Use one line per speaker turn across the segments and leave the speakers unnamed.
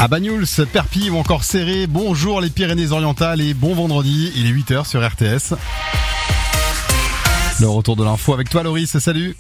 À Banyuls, Perpignan ou encore Céré, bonjour les Pyrénées-Orientales et bon vendredi, il est 8h sur RTS. Le retour de l'info avec toi Loris, salut.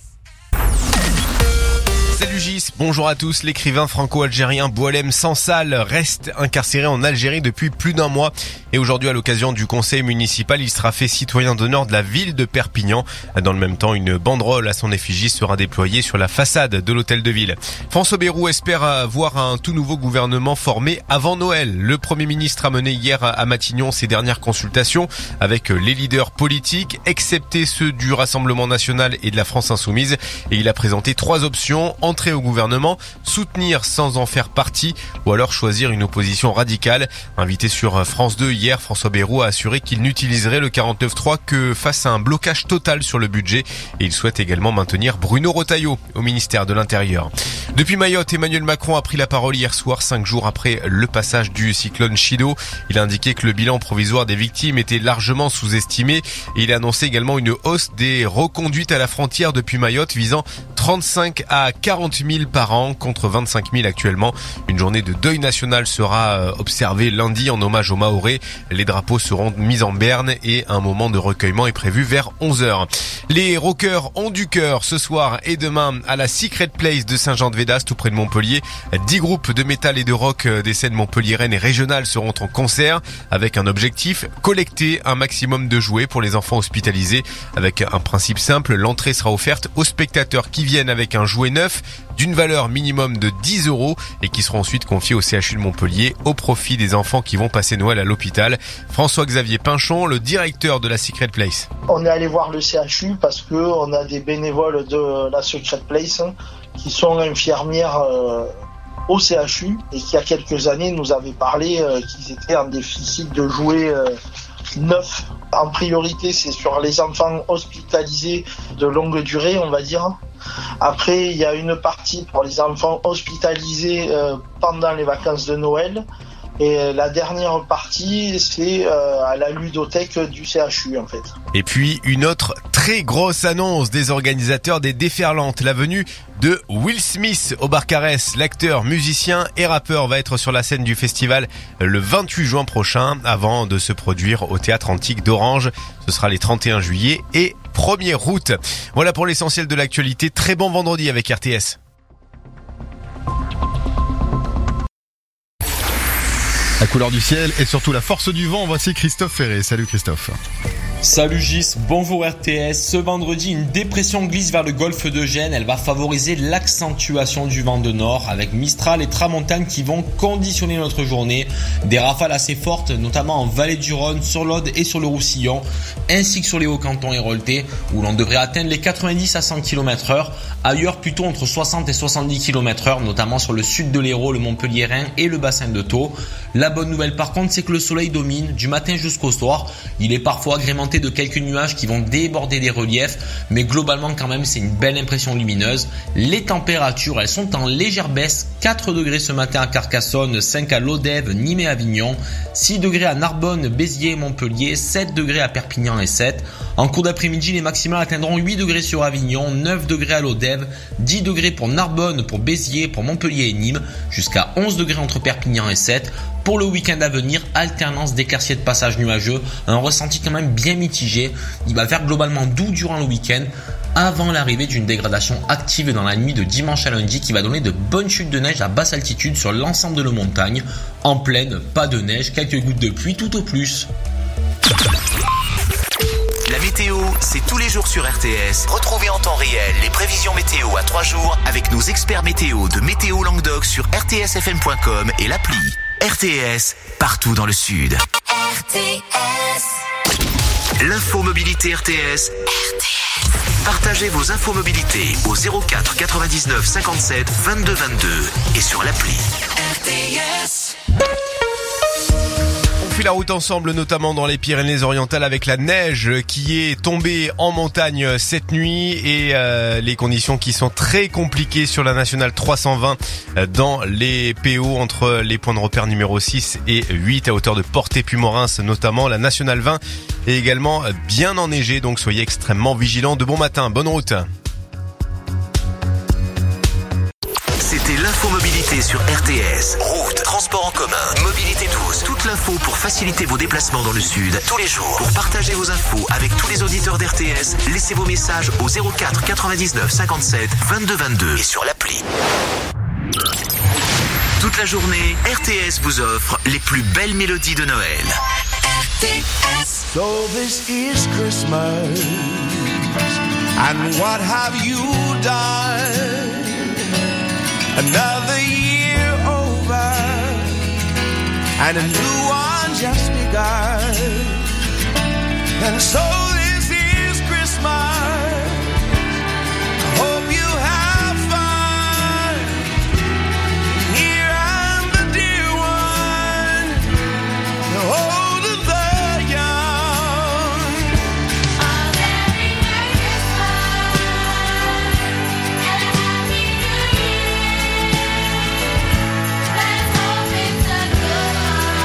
Salut Gis, bonjour à tous. L'écrivain franco-algérien Boualem Sansal reste incarcéré en Algérie depuis plus d'un mois. Et aujourd'hui, à l'occasion du conseil municipal, il sera fait citoyen d'honneur de la ville de Perpignan. Dans le même temps, une banderole à son effigie sera déployée sur la façade de l'hôtel de ville. François Bayrou espère voir un tout nouveau gouvernement formé avant Noël. Le Premier ministre a mené hier à Matignon ses dernières consultations avec les leaders politiques, excepté ceux du Rassemblement national et de la France insoumise. Et il a présenté 3 options: entrer au gouvernement, soutenir sans en faire partie ou alors choisir une opposition radicale. Invité sur France 2 hier, François Bayrou a assuré qu'il n'utiliserait le 49.3 que face à un blocage total sur le budget et il souhaite également maintenir Bruno Retailleau au ministère de l'Intérieur. Depuis Mayotte, Emmanuel Macron a pris la parole hier soir, 5 jours après le passage du cyclone Chido. Il a indiqué que le bilan provisoire des victimes était largement sous-estimé et il a annoncé également une hausse des reconduites à la frontière depuis Mayotte visant 35 à 40 000 par an contre 25 000 actuellement. Une journée de deuil national sera observée lundi en hommage aux Mahorais. Les drapeaux seront mis en berne et un moment de recueillement est prévu vers 11h. Les rockers ont du cœur ce soir et demain à la Secret Place de Saint-Jean-de-Védas, tout près de Montpellier. 10 groupes de métal et de rock des scènes montpelliéraines et régionales seront en concert avec un objectif: collecter un maximum de jouets pour les enfants hospitalisés. Avec un principe simple, l'entrée sera offerte aux spectateurs qui viennent avec un jouet neuf d'une valeur minimum de 10 € et qui seront ensuite confiés au CHU de Montpellier au profit des enfants qui vont passer Noël à l'hôpital. François-Xavier Pinchon, le directeur de la Secret Place.
On est allé voir le CHU parce que on a des bénévoles de la Secret Place qui sont infirmières au CHU et qui, il y a quelques années, nous avaient parlé qu'ils étaient en déficit de jouets neufs. En priorité, c'est sur les enfants hospitalisés de longue durée, on va dire. Après, il y a une partie pour les enfants hospitalisés pendant les vacances de Noël. Et la dernière partie, c'est à la ludothèque du CHU, en fait.
Et puis, une autre très grosse annonce des organisateurs des Déferlantes. La venue de Will Smith au Barcarès. L'acteur, musicien et rappeur va être sur la scène du festival le 28 juin prochain avant de se produire au Théâtre Antique d'Orange. Ce sera les 31 juillet et 1er août. Voilà pour l'essentiel de l'actualité. Très bon vendredi avec RTS.
La couleur du ciel et surtout la force du vent, voici Christophe Ferré. Salut Christophe.
Salut Gis, bonjour RTS. Ce vendredi, une dépression glisse vers le golfe de Gênes. Elle va favoriser l'accentuation du vent de nord avec Mistral et Tramontane qui vont conditionner notre journée. Des rafales assez fortes, notamment en vallée du Rhône, sur l'Aude et sur le Roussillon, ainsi que sur les Hauts-Cantons et Rolleté, où l'on devrait atteindre les 90 à 100 km/h. Ailleurs, plutôt entre 60 et 70 km/h, notamment sur le sud de l'Hérault, le Montpelliérain et le bassin de Thau. La bonne nouvelle par contre, c'est que le soleil domine du matin jusqu'au soir. Il est parfois agrémenté de quelques nuages qui vont déborder des reliefs, mais globalement quand même c'est une belle impression lumineuse. Les températures, elles sont en légère baisse. 4 degrés ce matin à Carcassonne, 5 à Lodève, Nîmes et Avignon, 6 degrés à Narbonne, Béziers et Montpellier, 7 degrés à Perpignan et 7. En cours d'après-midi, les maximales atteindront 8 degrés sur Avignon, 9 degrés à Lodève, 10 degrés pour Narbonne, pour Béziers, pour Montpellier et Nîmes, jusqu'à 11 degrés entre Perpignan et 7. Pour le week-end à venir, alternance d'éclaircies et de passages nuageux, un ressenti quand même bien mitigé. Il va faire globalement doux durant le week-end avant l'arrivée d'une dégradation active dans la nuit de dimanche à lundi qui va donner de bonnes chutes de neige à basse altitude sur l'ensemble de la montagne. En plaine, pas de neige, quelques gouttes de pluie tout au plus.
La météo, c'est tous les jours sur RTS. Retrouvez en temps réel les prévisions météo à 3 jours avec nos experts météo de Météo Languedoc sur rtsfm.com et l'appli. RTS, partout dans le sud. RTS. L'infomobilité RTS. RTS. Partagez vos infomobilités au 04 99 57 22 22 et sur l'appli. RTS.
On fait la route ensemble, notamment dans les Pyrénées-Orientales avec la neige qui est tombée en montagne cette nuit et les conditions qui sont très compliquées sur la nationale 320 dans les PO entre les points de repère numéro 6 et 8 à hauteur de Portet-Puymorens notamment. La nationale 20 est également bien enneigée, donc soyez extrêmement vigilants. De bon matin, bonne route.
C'était l'infomobilité. mobilité sur RTS. Route, transport en commun, mobilité douce. Toute l'info pour faciliter vos déplacements dans le sud tous les jours. Pour partager vos infos avec tous les auditeurs d'RTS, laissez vos messages au 04 99 57 22 22 et sur l'appli. Toute la journée, RTS vous offre les plus belles mélodies de Noël. RTS.
So this is Christmas, and what have you done? Another year over, and a new one just begun. And so this is Christmas. Hope you have fun. Here I'm the dear one, the old and the young.
A very Merry Christmas and a Happy New Year. Let's hope it's a good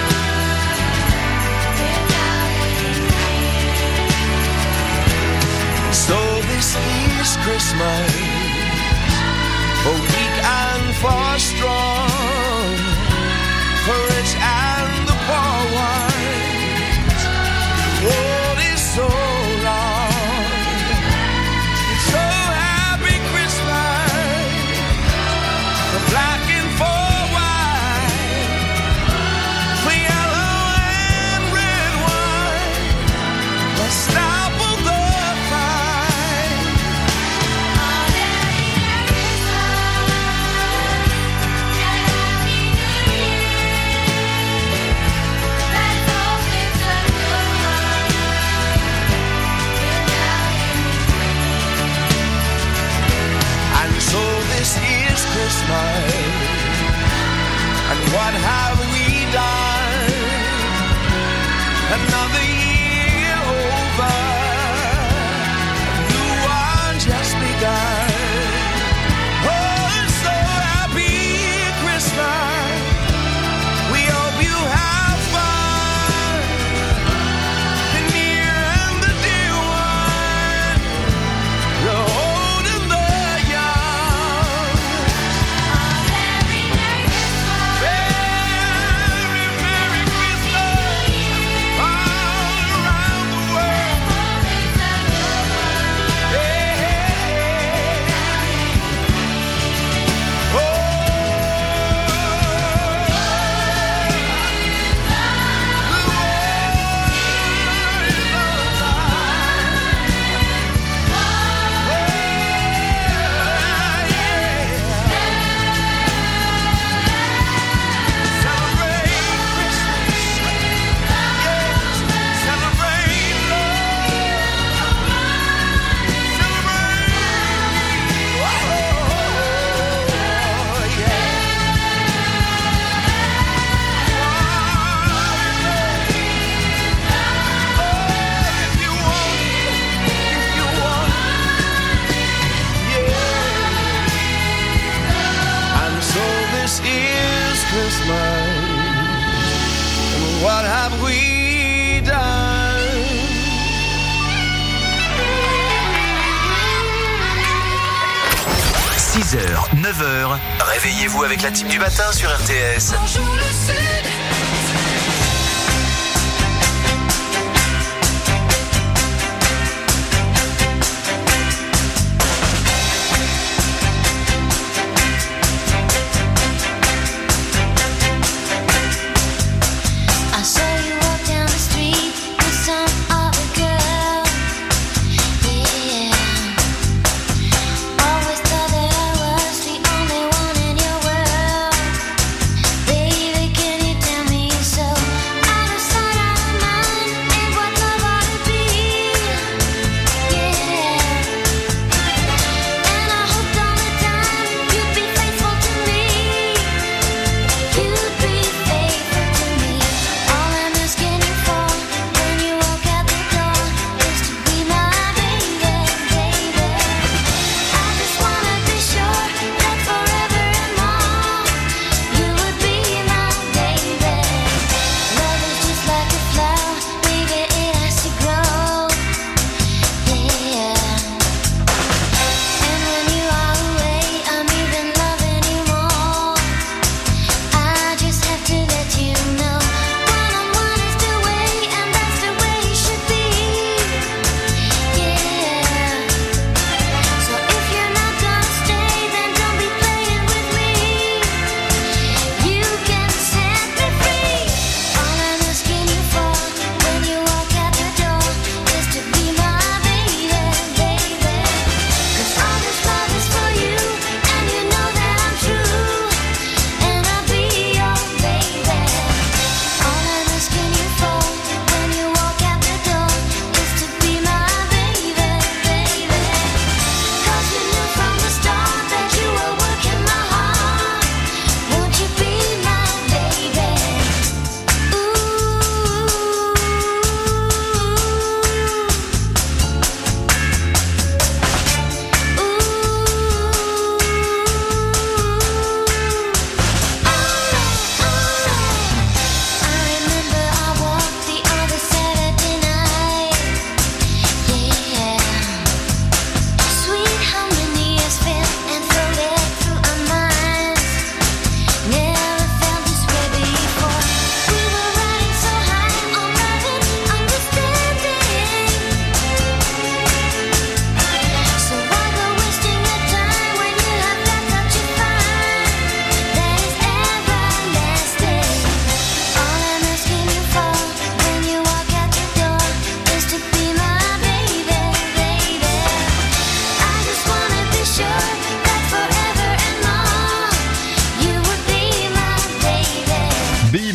one.
So this is Christmas, for weak and for strong, for rich and the poor ones. The world is so long. It's so happy Christmas, for black and for white, for yellow and red wine. Let's stop all the fight.
A very Merry Christmas and a Happy New Year. Let's hope it's a good one.
And so this is Christmas, and what have we done? Another year over, a new one just begun. Oh, so happy Christmas, we hope you have fun. The near and the dear one, the old and the young.
A very Merry Christmas.
Very Merry Christmas all around the world. Hey, hey, hey. Oh, and so this is Christmas, and what have we done?
6h, 9h, réveillez-vous avec la team du matin sur RTS.
Bonjour le Sud.
I saw you walk down the street with some other girl. Yeah. Always thought that I was the only one in your world. Baby, can you tell me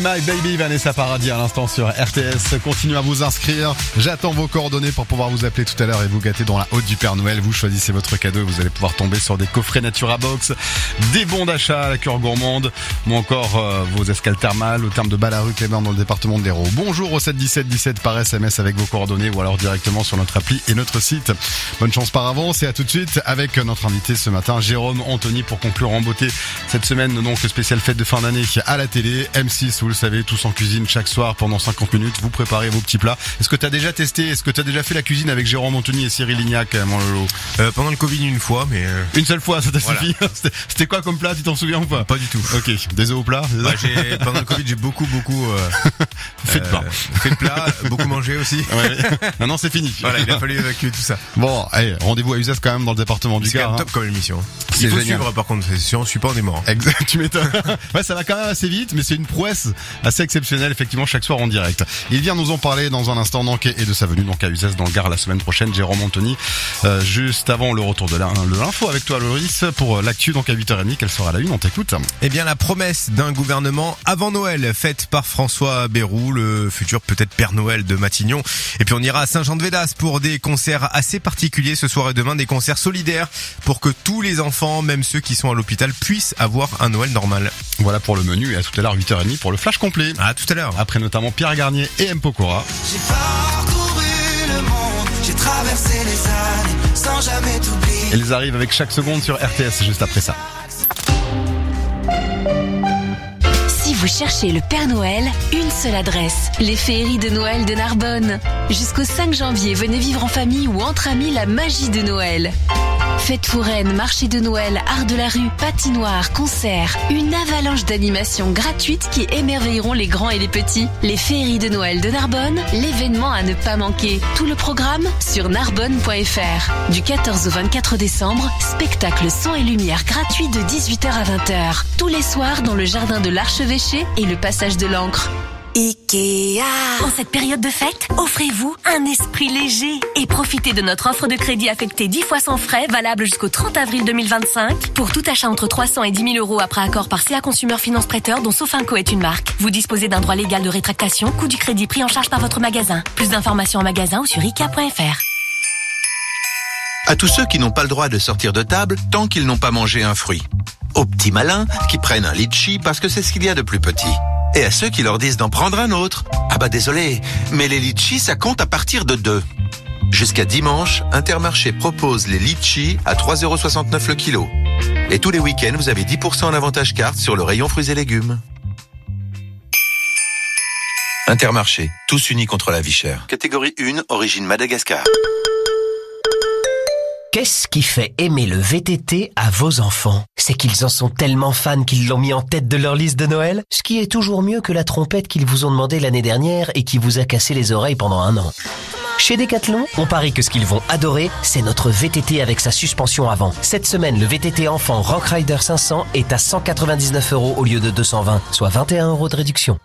My Baby, Vanessa Paradis à l'instant sur RTS. Continuez à vous inscrire. J'attends vos coordonnées pour pouvoir vous appeler tout à l'heure et vous gâter dans la haute du Père Noël. Vous choisissez votre cadeau et vous allez pouvoir tomber sur des coffrets Natura Box, des bons d'achat à la cure gourmande ou encore vos escales thermales au terme de Ballaruc les Bains dans le département de l'Hérault. Bonjour au 7 17 17 par SMS avec vos coordonnées ou alors directement sur notre appli et notre site. Bonne chance par avance et à tout de suite avec notre invité ce matin, Jérôme Anthony, pour conclure en beauté cette semaine donc spéciale fête de fin d'année à la télé. M6, vous le savez, tous en cuisine chaque soir pendant 50 minutes, vous préparez vos petits plats. Est-ce que tu as déjà testé, est-ce que tu as déjà fait la cuisine avec Jérôme Anthony et Cyril Lignac, mon Lolo?
Pendant le Covid une fois, mais
Une seule fois, ça t'a
Voilà.
suffi? C'était quoi comme plat, tu t'en souviens ou pas?
pas du tout.
Ok, des œufs au plat, c'est ça?
Pendant le Covid, j'ai beaucoup
Fait de pain.
fait de plats, beaucoup mangé aussi.
Ouais. Maintenant c'est fini.
Voilà, il a fallu évacuer tout ça.
Bon, allez, rendez-vous à Uzès quand même dans le département du
C'est quand
Gard.
même
hein.
top comme émission.
C'est
Il faut
génial.
suivre par contre, si on suit pas on est mort.
Exact, tu m'étonnes. Ouais, ça va quand même assez vite, mais c'est une prouesse assez exceptionnelle, effectivement, chaque soir en direct. Il vient nous en parler dans un instant, donc, et de sa venue, donc, à Uzès, dans le Gard, la semaine prochaine, Jérôme Anthony. Juste avant le retour de l'info avec toi, Loris, pour l'actu, donc, à 8h30, qu'elle sera à la une, on t'écoute.
Eh bien, la promesse d'un gouvernement avant Noël, faite par François Bayrou, le futur peut-être Père Noël de Matignon. Et puis on ira à Saint-Jean-de-Védas pour des concerts assez particuliers ce soir et demain, des concerts solidaires pour que tous les enfants, même ceux qui sont à l'hôpital, puissent avoir un Noël normal.
Voilà pour le menu, et à tout à l'heure, 8h30 pour le flash complet.
À tout à l'heure.
Après notamment Pierre Garnier et M. Pokora.
J'ai parcouru le monde, j'ai traversé les années sans jamais t'oublier.
Elles arrivent avec chaque seconde sur RTS, juste après ça.
Si vous cherchez le Père Noël, une seule adresse, les féeries de Noël de Narbonne. Jusqu'au 5 janvier, venez vivre en famille ou entre amis la magie de Noël. Fêtes foraines, marché de Noël, art de la rue, patinoire, concerts, une avalanche d'animations gratuites qui émerveilleront les grands et les petits. Les féeries de Noël de Narbonne, l'événement à ne pas manquer. Tout le programme sur narbonne.fr. Du 14 au 24 décembre, spectacle son et lumière gratuit de 18h à 20h. Tous les soirs dans le jardin de l'Archevêché et le passage de l'Ancre.
Ikea. En cette période de fête, offrez-vous un esprit léger et profitez de notre offre de crédit affectée 10 fois sans frais, valable jusqu'au 30 avril 2025. Pour tout achat entre 300 et 10 000 euros après accord par CA Consumer Finance Prêteur, dont Sofinco est une marque. Vous disposez d'un droit légal de rétractation, coût du crédit pris en charge par votre magasin. Plus d'informations en magasin ou sur ikea.fr.
À tous ceux qui n'ont pas le droit de sortir de table tant qu'ils n'ont pas mangé un fruit. Aux petits malins qui prennent un litchi parce que c'est ce qu'il y a de plus petit. Et à ceux qui leur disent d'en prendre un autre. Ah bah désolé, mais les litchis ça compte à partir de 2. Jusqu'à dimanche, Intermarché propose les litchis à 3,69€ le kilo. Et tous les week-ends, vous avez 10% en avantage carte sur le rayon fruits et légumes. Intermarché, tous unis contre la vie chère. Catégorie 1, origine Madagascar.
Qu'est-ce qui fait aimer le VTT à vos enfants? C'est qu'ils en sont tellement fans qu'ils l'ont mis en tête de leur liste de Noël? Ce qui est toujours mieux que la trompette qu'ils vous ont demandé l'année dernière et qui vous a cassé les oreilles pendant 1 an. Chez Decathlon, on parie que ce qu'ils vont adorer, c'est notre VTT avec sa suspension avant. Cette semaine, le VTT enfant Rock Rider 500 est à 199€ au lieu de 220, soit 21€ de réduction.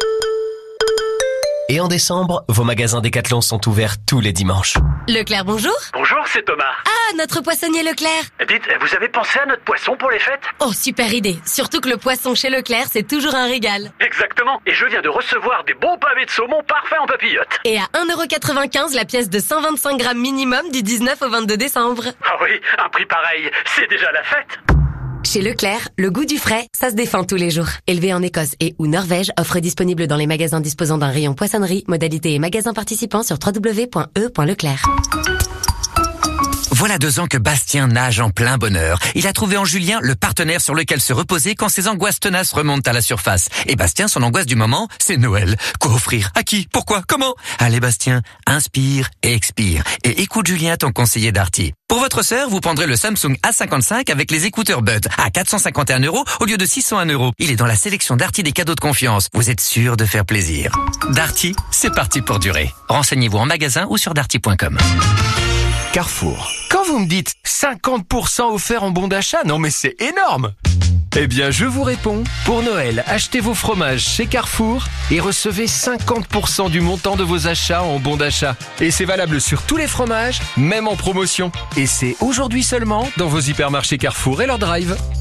Et en décembre, vos magasins Decathlon sont ouverts tous les dimanches.
Leclerc, bonjour.
Bonjour, c'est Thomas.
Ah, notre poissonnier Leclerc.
Dites, vous avez pensé à notre poisson pour les fêtes?
Oh, super idée. Surtout que le poisson chez Leclerc, c'est toujours un régal.
Exactement. Et je viens de recevoir des bons pavés de saumon parfaits en papillote.
Et à 1,95€ la pièce de 125 grammes minimum du 19 au 22 décembre.
Ah oui, un prix pareil, c'est déjà la fête.
Chez Leclerc, le goût du frais, ça se défend tous les jours. Élevé en Écosse et ou Norvège, offre disponible dans les magasins disposant d'un rayon poissonnerie, modalité et magasins participants sur www.e.leclerc.
Voilà 2 ans que Bastien nage en plein bonheur. Il a trouvé en Julien le partenaire sur lequel se reposer quand ses angoisses tenaces remontent à la surface. Et Bastien, son angoisse du moment, c'est Noël. Quoi offrir? À qui? Pourquoi? Comment? Allez Bastien, inspire et expire. Et écoute Julien, ton conseiller Darty. Pour votre sœur, vous prendrez le Samsung A55 avec les écouteurs Buds à 451€ au lieu de 601€. Il est dans la sélection Darty des cadeaux de confiance. Vous êtes sûr de faire plaisir. Darty, c'est parti pour durer. Renseignez-vous en magasin ou sur darty.com.
Carrefour. Quand vous me dites 50% offert en bon d'achat, non mais c'est énorme! Eh bien, je vous réponds. Pour Noël, achetez vos fromages chez Carrefour et recevez 50% du montant de vos achats en bon d'achat. Et c'est valable sur tous les fromages, même en promotion. Et c'est aujourd'hui seulement dans vos hypermarchés Carrefour et leur drive. Carrefour.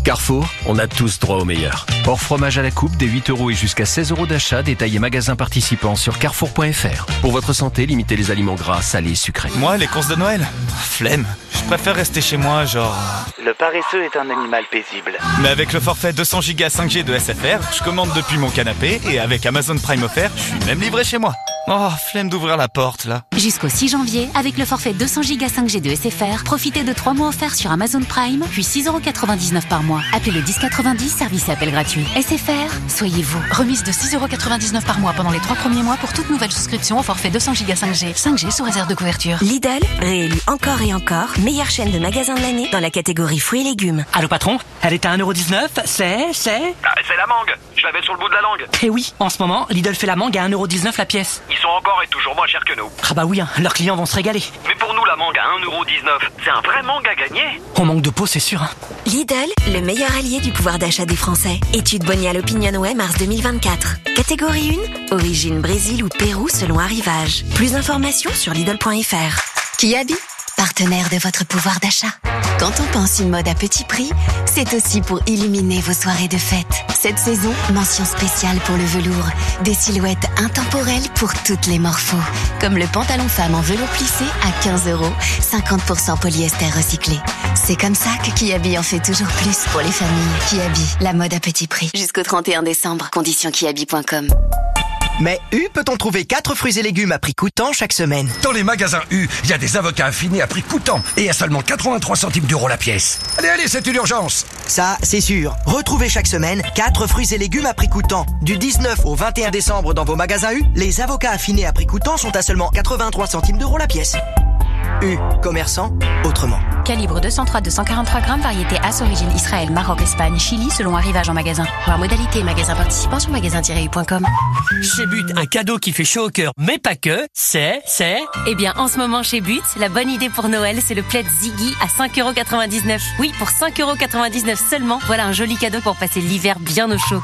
Carrefour, on a tous droit au meilleur. Hors fromage à la coupe, des 8 € et jusqu'à 16 € d'achat, détaillé magasin participant sur carrefour.fr. Pour votre santé, limitez les aliments gras, salés, sucrés.
Moi, les courses de Noël, flemme. Je préfère rester chez moi, genre...
Le paresseux est un animal paisible.
Mais avec le forfait 200 Go 5G de SFR, je commande depuis mon canapé et avec Amazon Prime offert, je suis même livré chez moi. Oh, flemme d'ouvrir la porte, là.
Jusqu'au 6 janvier, avec le forfait 200 Go 5G de SFR, profitez de 3 mois offerts sur Amazon Prime, puis 6,99 € par mois. Appelez le 1090, service et appel gratuit. SFR, soyez vous.
Remise de 6,99 € par mois pendant les 3 premiers mois pour toute nouvelle souscription au forfait 200 Go 5G. 5G sous réserve de couverture.
Lidl, réélu encore et encore, meilleure chaîne de magasins de l'année dans la catégorie fruits et légumes.
Allô patron, elle est à 1,19 €, c'est...
Ah, c'est la mangue. Je l'avais sur le bout de la langue.
Eh oui, en ce moment, Lidl fait la mangue à 1,19 € la pièce.
Ils sont encore et toujours moins chers que nous.
Ah bah oui, hein, leurs clients vont se régaler.
Mais pour nous, la mangue à 1,19 €, c'est un vrai mangue à gagner.
On manque de peau, c'est sûr. Hein.
Lidl, le meilleur allié du pouvoir d'achat des Français. Étude Bonial Opinionway mars 2024. Catégorie 1, origine Brésil ou Pérou selon arrivage. Plus d'informations sur Lidl.fr.
Kiabi, partenaire de votre pouvoir d'achat. Quand on pense une mode à petit prix, c'est aussi pour illuminer vos soirées de fête. Cette saison, mention spéciale pour le velours. Des silhouettes intemporelles pour toutes les morphos. Comme le pantalon femme en velours plissé à 15 €, 50% polyester recyclé. C'est comme ça que Kiabi en fait toujours plus pour les familles. Kiabi, la mode à petit prix. Jusqu'au 31 décembre, conditions kiabi.com.
Mais U peut-on trouver 4 fruits et légumes à prix coûtant chaque semaine?
Dans les magasins U, il y a des avocats affinés à prix coûtant et à seulement 83 centimes d'euros la pièce. Allez, c'est une urgence.
Ça, c'est sûr. Retrouvez chaque semaine 4 fruits et légumes à prix coûtant. Du 19 au 21 décembre dans vos magasins U, les avocats affinés à prix coûtant sont à seulement 83 centimes d'euros la pièce. U, commerçant, autrement.
Calibre 203-243 grammes, variété As, origine Israël, Maroc, Espagne, Chili, selon arrivage en magasin. Voir modalité magasin participant sur magasin-u.com.
Chez But, un cadeau qui fait chaud au cœur, mais pas que, c'est...
Eh bien, en ce moment chez But, la bonne idée pour Noël, c'est le plaid Ziggy à 5,99 €. Oui, pour 5,99 € seulement, voilà un joli cadeau pour passer l'hiver bien au chaud.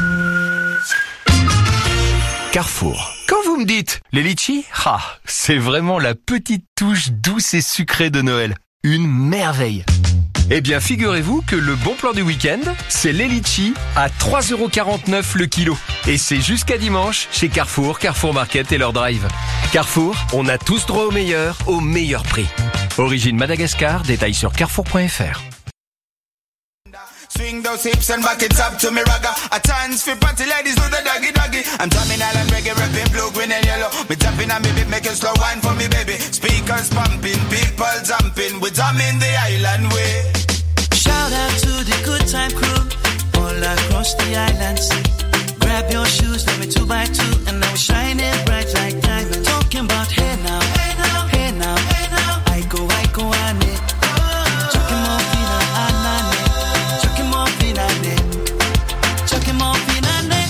Carrefour. Quand vous me dites les litchis, c'est vraiment la petite touche douce et sucrée de Noël. Une merveille. Eh bien, figurez-vous que le bon plan du week-end, c'est les litchis à 3,49 € le kilo. Et c'est jusqu'à dimanche chez Carrefour, Carrefour Market et leur drive. Carrefour, on a tous droit au meilleur prix. Origine Madagascar, détail sur carrefour.fr.
Swing those hips and back it up to me ragga. A chance for party ladies do the doggy doggy. I'm drumming island reggae, rapping blue, green and yellow. Me tapping on me beat, making slow wine for me baby. Speakers pumping, people jumping. We drumming the island way.
Shout out to the good time crew all across the island sea. Grab your shoes, let me 2x2, and now we're shining bright like diamonds. Talking about hey now, hey now, hey now, hey now. I go, I need. Chucking more fina, anane. Chucking more fina, chucking more fina.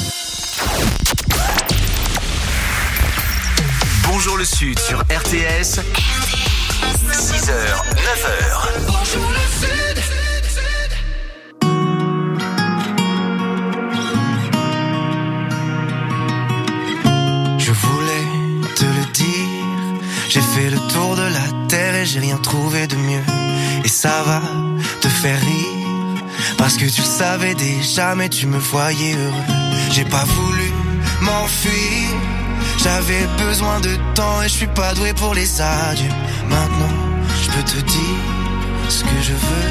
Bonjour le Sud sur RTS. 6h, 9h.
Bonjour le Sud.
Je voulais te le dire. J'ai fait le tour de la terre et j'ai rien trouvé de mieux. Et ça va te faire rire. Parce que tu le savais déjà, mais tu me voyais heureux. J'ai pas voulu m'enfuir. J'avais besoin de temps et je suis pas doué pour les adieux. Maintenant, je peux te dire ce que je veux.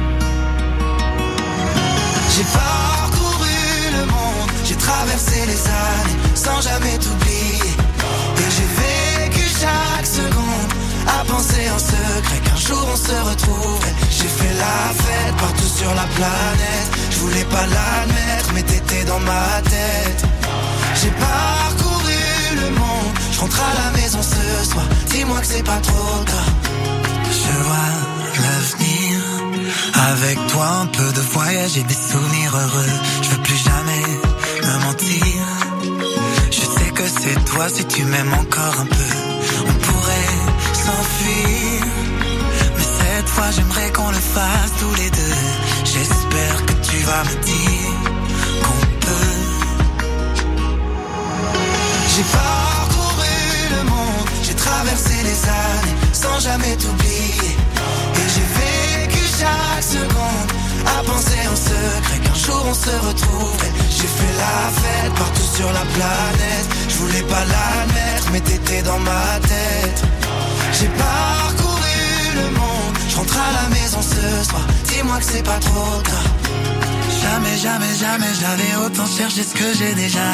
J'ai parcouru le monde, j'ai traversé les années sans jamais t'oublier. Et j'ai vécu chaque seconde à penser en secret qu'un jour on se retrouverait. J'ai fait la fête partout sur la planète. Je voulais pas l'admettre, mais t'étais dans ma tête. J'ai parcouru le monde, je rentre à la maison ce soir. Dis-moi que c'est pas trop tard. Je vois l'avenir avec toi, un peu de voyage et des souvenirs heureux. Je veux plus jamais me mentir. Je sais que c'est toi si tu m'aimes encore un peu. On pourrait s'enfuir, mais cette fois j'aimerais qu'on le fasse tous les deux. J'espère que tu vas me dire qu'on peut. J'ai parcouru le monde, j'ai traversé les années sans jamais t'oublier. Et j'ai vécu chaque seconde à penser en ce on se retrouverait. J'ai fait la fête partout sur la planète. Je voulais pas l'admettre, mais t'étais dans ma tête. J'ai parcouru le monde, je rentre à la maison ce soir. Dis-moi que c'est pas trop tard. Jamais, jamais, jamais je l'avais autant cherché ce que j'ai déjà.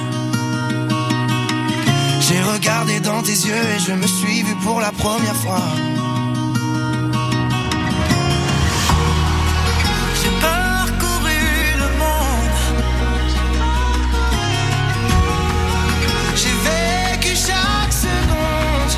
J'ai regardé dans tes yeux et je me suis vu pour la première fois. J'ai parcouru le monde. J'ai vécu chaque seconde.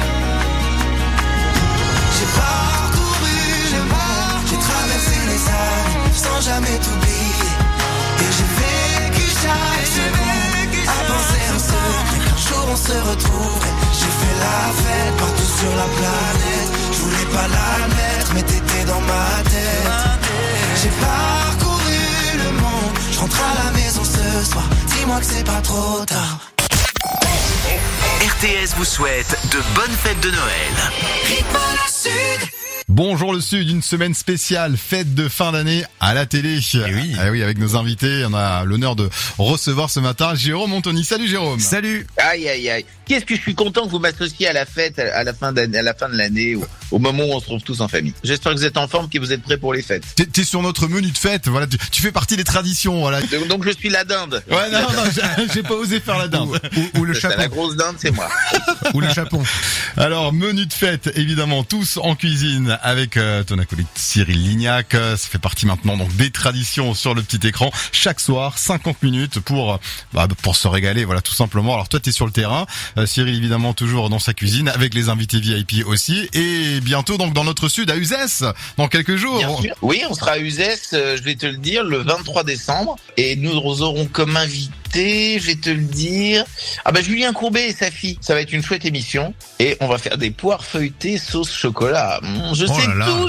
J'ai parcouru le monde. J'ai traversé les années sans jamais t'oublier. Et j'ai vécu chaque seconde à penser en secret qu'un jour on se retrouverait. J'ai fait la fête partout sur la planète. Je voulais pas l'admettre, mais t'étais dans ma tête. J'ai parcouru le monde, je rentre à la maison ce soir. Dis-moi que c'est pas trop tard.
RTS vous souhaite de bonnes fêtes de Noël.
Rythme à la Sud.
Bonjour le Sud, une semaine spéciale, fête de fin d'année à la télé.
Oui.
Ah oui, avec nos invités, on a l'honneur de recevoir ce matin Jérôme Anthony. Salut Jérôme.
Salut.
Aïe aïe aïe. Qu'est-ce que je suis content que vous m'associez à la fête à la fin de l'année, au moment où on se retrouve tous en famille. J'espère que vous êtes en forme, que vous êtes prêts pour les fêtes.
T'es sur notre menu de fête, voilà, tu fais partie des traditions, voilà.
Donc je suis la dinde.
Ouais, non, j'ai pas osé faire la dinde.
Ou le chapeau.
La grosse dinde, c'est moi.
Ou le chapon.
Alors, menu de fête, évidemment, tous en cuisine avec ton acolyte Cyril Lignac. Ça fait partie maintenant donc des traditions sur le petit écran. Chaque soir, 50 minutes pour se régaler, voilà, tout simplement. Alors toi, t'es sur le terrain. Cyril, évidemment, toujours dans sa cuisine avec les invités VIP aussi. Et bientôt, donc, dans notre sud, à Uzès, dans quelques jours.
Bien sûr. Oui, on sera à Uzès, je vais te le dire, le 23 décembre. Et nous aurons comme invité, je vais te le dire, Julien Courbet et sa fille. Ça va être une chouette émission. Et on va faire des poires feuilletées sauce chocolat. Je sais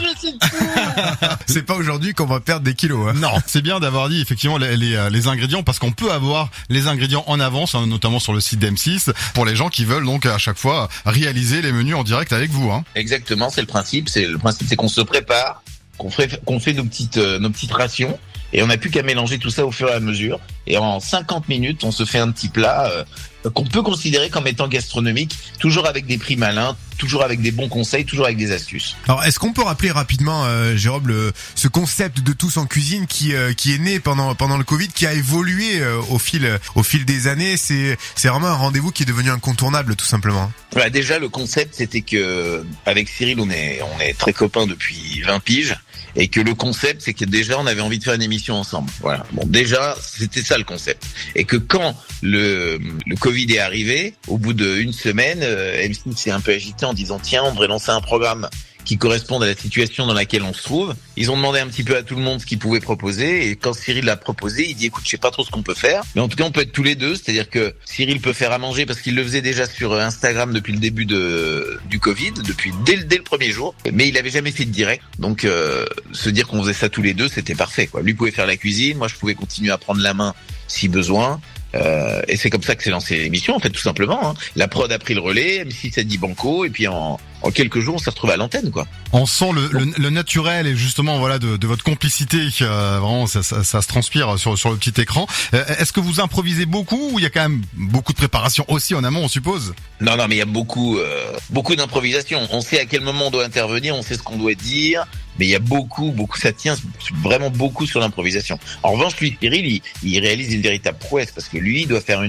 tout.
C'est pas aujourd'hui qu'on va perdre des kilos, hein.
Non, c'est bien d'avoir dit effectivement les ingrédients, parce qu'on peut avoir les ingrédients en avance, hein, notamment sur le site d'M6, pour les gens qui veulent donc à chaque fois réaliser les menus en direct avec vous, hein.
Exactement, c'est le principe. C'est qu'on se prépare, qu'on fait nos petites rations. Et on n'a plus qu'à mélanger tout ça au fur et à mesure. Et en 50 minutes, on se fait un petit plat qu'on peut considérer comme étant gastronomique, toujours avec des prix malins, toujours avec des bons conseils, toujours avec des astuces.
Alors, est-ce qu'on peut rappeler rapidement, Jérôme, ce concept de tous en cuisine qui est né pendant le Covid, qui a évolué au fil des années. C'est vraiment un rendez-vous qui est devenu incontournable, tout simplement.
Voilà, déjà, le concept, c'était que avec Cyril, on est très copains depuis 20 piges. Et que le concept, c'est que déjà, on avait envie de faire une émission ensemble. Voilà. Bon, déjà, c'était ça le concept. Et que quand le Covid est arrivé, au bout d'une semaine, M6 s'est un peu agité en disant, tiens, on devrait lancer un programme qui correspondent à la situation dans laquelle on se trouve. Ils ont demandé un petit peu à tout le monde ce qu'ils pouvaient proposer, et quand Cyril l'a proposé, il dit écoute, je sais pas trop ce qu'on peut faire, mais en tout cas on peut être tous les deux, c'est-à-dire que Cyril peut faire à manger parce qu'il le faisait déjà sur Instagram depuis le début du Covid, dès le premier jour, mais il avait jamais fait de direct, donc se dire qu'on faisait ça tous les deux, c'était parfait, quoi. Lui pouvait faire la cuisine, moi je pouvais continuer à prendre la main si besoin. Et c'est comme ça que s'est lancée l'émission, en fait, tout simplement, hein. La prod a pris le relais, M6 a dit banco, et puis en quelques jours, on s'est retrouvé à l'antenne, quoi.
On sent le naturel et justement, voilà, de votre complicité, vraiment, ça se transpire sur le petit écran. Est-ce que vous improvisez beaucoup, ou il y a quand même beaucoup de préparation aussi en amont, on suppose?
Non, mais il y a beaucoup d'improvisation. On sait à quel moment on doit intervenir, on sait ce qu'on doit dire. Mais il y a beaucoup, ça tient vraiment beaucoup sur l'improvisation. En revanche, lui, Cyril, il réalise une véritable prouesse parce que lui, il doit faire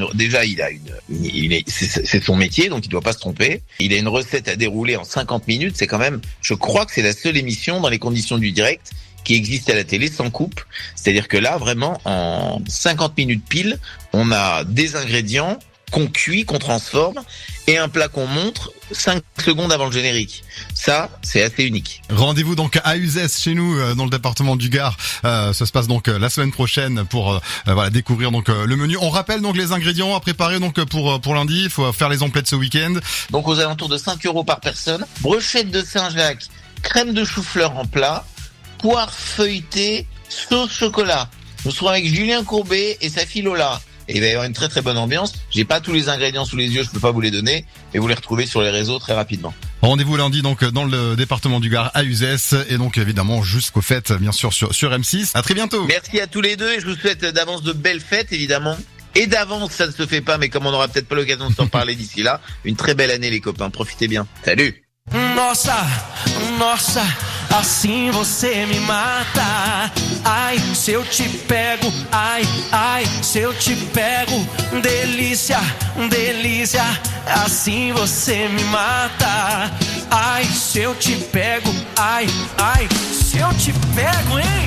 c'est son métier, donc il doit pas se tromper. Il a une recette à dérouler en 50 minutes. C'est quand même, je crois que c'est la seule émission dans les conditions du direct qui existe à la télé sans coupe. C'est-à-dire que là, vraiment, en 50 minutes pile, on a des ingrédients qu'on cuit, qu'on transforme, et un plat qu'on montre 5 secondes avant le générique. Ça, c'est assez unique.
Rendez-vous donc à Uzès, chez nous, dans le département du Gard. Ça se passe donc la semaine prochaine pour découvrir donc le menu. On rappelle donc les ingrédients à préparer donc pour lundi. Il faut faire les emplettes ce week-end.
Donc aux alentours de 5 € par personne. Brochette de Saint-Jacques, crème de chou-fleur en plat, poire feuilletée, sauce chocolat. Nous serons avec Julien Courbet et sa fille Lola. Et il va y avoir une très très bonne ambiance. J'ai pas tous les ingrédients sous les yeux, je peux pas vous les donner, mais vous les retrouvez sur les réseaux très rapidement.
Rendez-vous lundi donc dans le département du Gard à Uzès et donc évidemment jusqu'aux fêtes bien sûr sur M6. À très bientôt.
Merci à tous les deux et je vous souhaite d'avance de belles fêtes évidemment. Et d'avance ça ne se fait pas mais comme on n'aura peut-être pas l'occasion de s'en parler d'ici là, une très belle année les copains, profitez bien. Salut.
Nossa, nossa, assim você me mata. Ai, se eu te pego, ai, ai, se eu te pego. Delícia, delícia, assim você me mata. Ai, se eu te pego, ai, ai, se eu te pego, hein?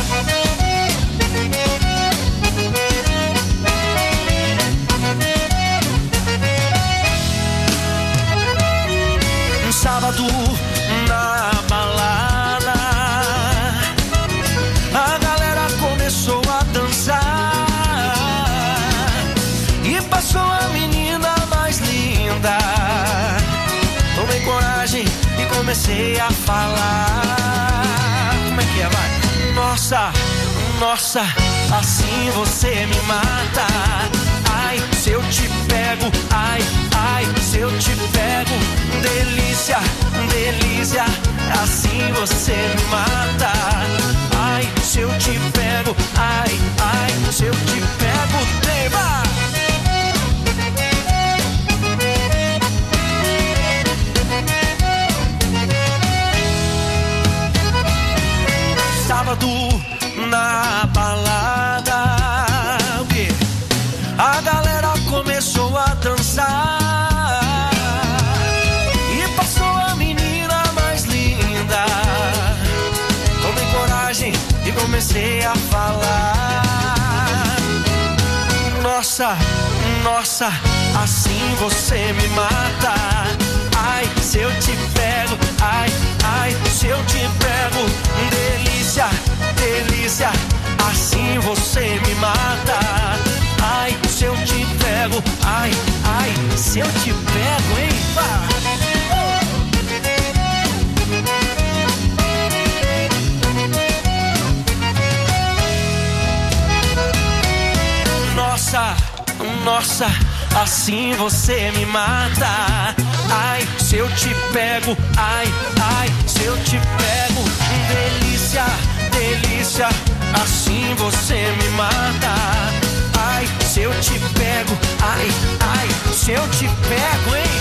Sábado na balada, a galera começou a dançar e passou a menina mais linda. Tomei coragem e comecei a falar. Como é que é, vai? Nossa, nossa, assim você me mata. Ai, se eu te pego, ai, ai, se eu te pego. Delícia, delícia, assim você me mata. Ai, se eu te pego, ai, ai, se eu te pego, tema. Sábado na balada, o quê? A galera começou a dançar e passou a menina mais linda. Tomei coragem e comecei a falar. Nossa, nossa, assim você me mata. Ai, se eu te pego, ai, ai, se eu te pego. Delícia, delícia, assim você me mata. Ai, se eu te pego, ai, ai, se eu te pego, hein? Nossa, nossa, assim você me mata. Ai, se eu te pego, ai, ai, se eu te pego. Delícia, delícia, assim você me mata. Ai, se eu te pego, ai, ai, se eu te pego, hein?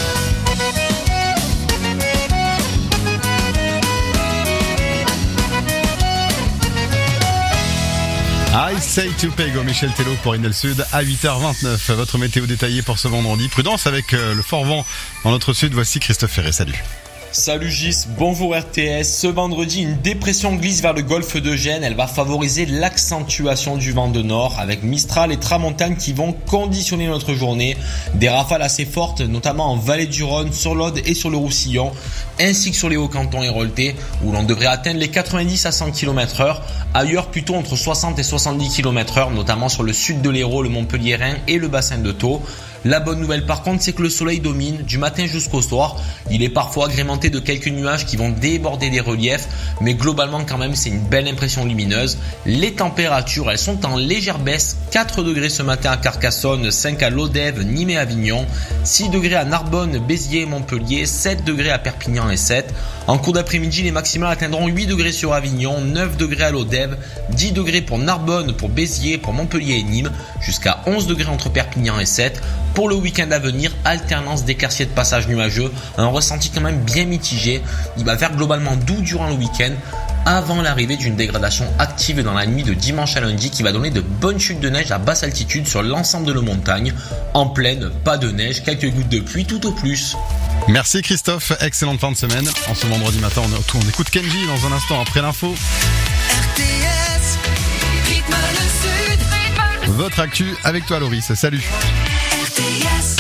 I Say to Pego, Michel Tello pour Inel Sud à 8h29. Votre météo détaillée pour ce vendredi. Prudence avec le fort vent dans notre sud. Voici Christophe Ferré. Salut.
Salut Gis, bonjour RTS. Ce vendredi, une dépression glisse vers le golfe de Gênes. Elle va favoriser l'accentuation du vent de nord avec Mistral et Tramontane qui vont conditionner notre journée. Des rafales assez fortes, notamment en vallée du Rhône, sur l'Aude et sur le Roussillon, ainsi que sur les Hauts-Cantons et Rolleté, où l'on devrait atteindre les 90 à 100 km/h. Ailleurs, plutôt entre 60 et 70 km/h, notamment sur le sud de l'Hérault, le Montpelliérain et le bassin de Thau. La bonne nouvelle par contre, c'est que le soleil domine du matin jusqu'au soir. Il est parfois agrémenté de quelques nuages qui vont déborder des reliefs, mais globalement quand même c'est une belle impression lumineuse. Les températures, elles sont en légère baisse. 4 degrés ce matin à Carcassonne, 5 à Lodève, Nîmes et Avignon, 6 degrés à Narbonne, Béziers et Montpellier, 7 degrés à Perpignan et 7. En cours d'après-midi, les maximales atteindront 8 degrés sur Avignon, 9 degrés à Lodève, 10 degrés pour Narbonne, pour Béziers, pour Montpellier et Nîmes, jusqu'à 11 degrés entre Perpignan et 7. Pour le week-end à venir, alternance d'éclaircies et de passages nuageux, un ressenti quand même bien mitigé. Il va faire globalement doux durant le week-end, avant l'arrivée d'une dégradation active dans la nuit de dimanche à lundi qui va donner de bonnes chutes de neige à basse altitude sur l'ensemble de la montagne. En plaine, pas de neige, quelques gouttes de pluie tout au plus.
Merci Christophe, excellente fin de semaine. En ce vendredi matin, on écoute Kenji dans un instant après l'info.
RTS, rythme le sud.
Votre actu avec toi Loris, salut.
RTS.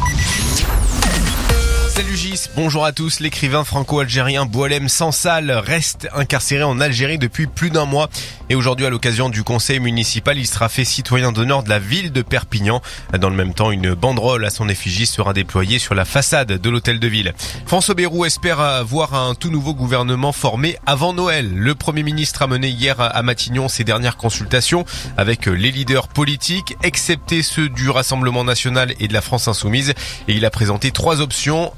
Salut Gis, bonjour à tous. L'écrivain franco-algérien Boualem Sansal reste incarcéré en Algérie depuis plus d'un mois. Et aujourd'hui, à l'occasion du conseil municipal, il sera fait citoyen d'honneur de la ville de Perpignan. Dans le même temps, une banderole à son effigie sera déployée sur la façade de l'hôtel de ville. François Bayrou espère voir un tout nouveau gouvernement formé avant Noël. Le Premier ministre a mené hier à Matignon ses dernières consultations avec les leaders politiques, excepté ceux du Rassemblement national et de la France insoumise. Et il a présenté 3 options.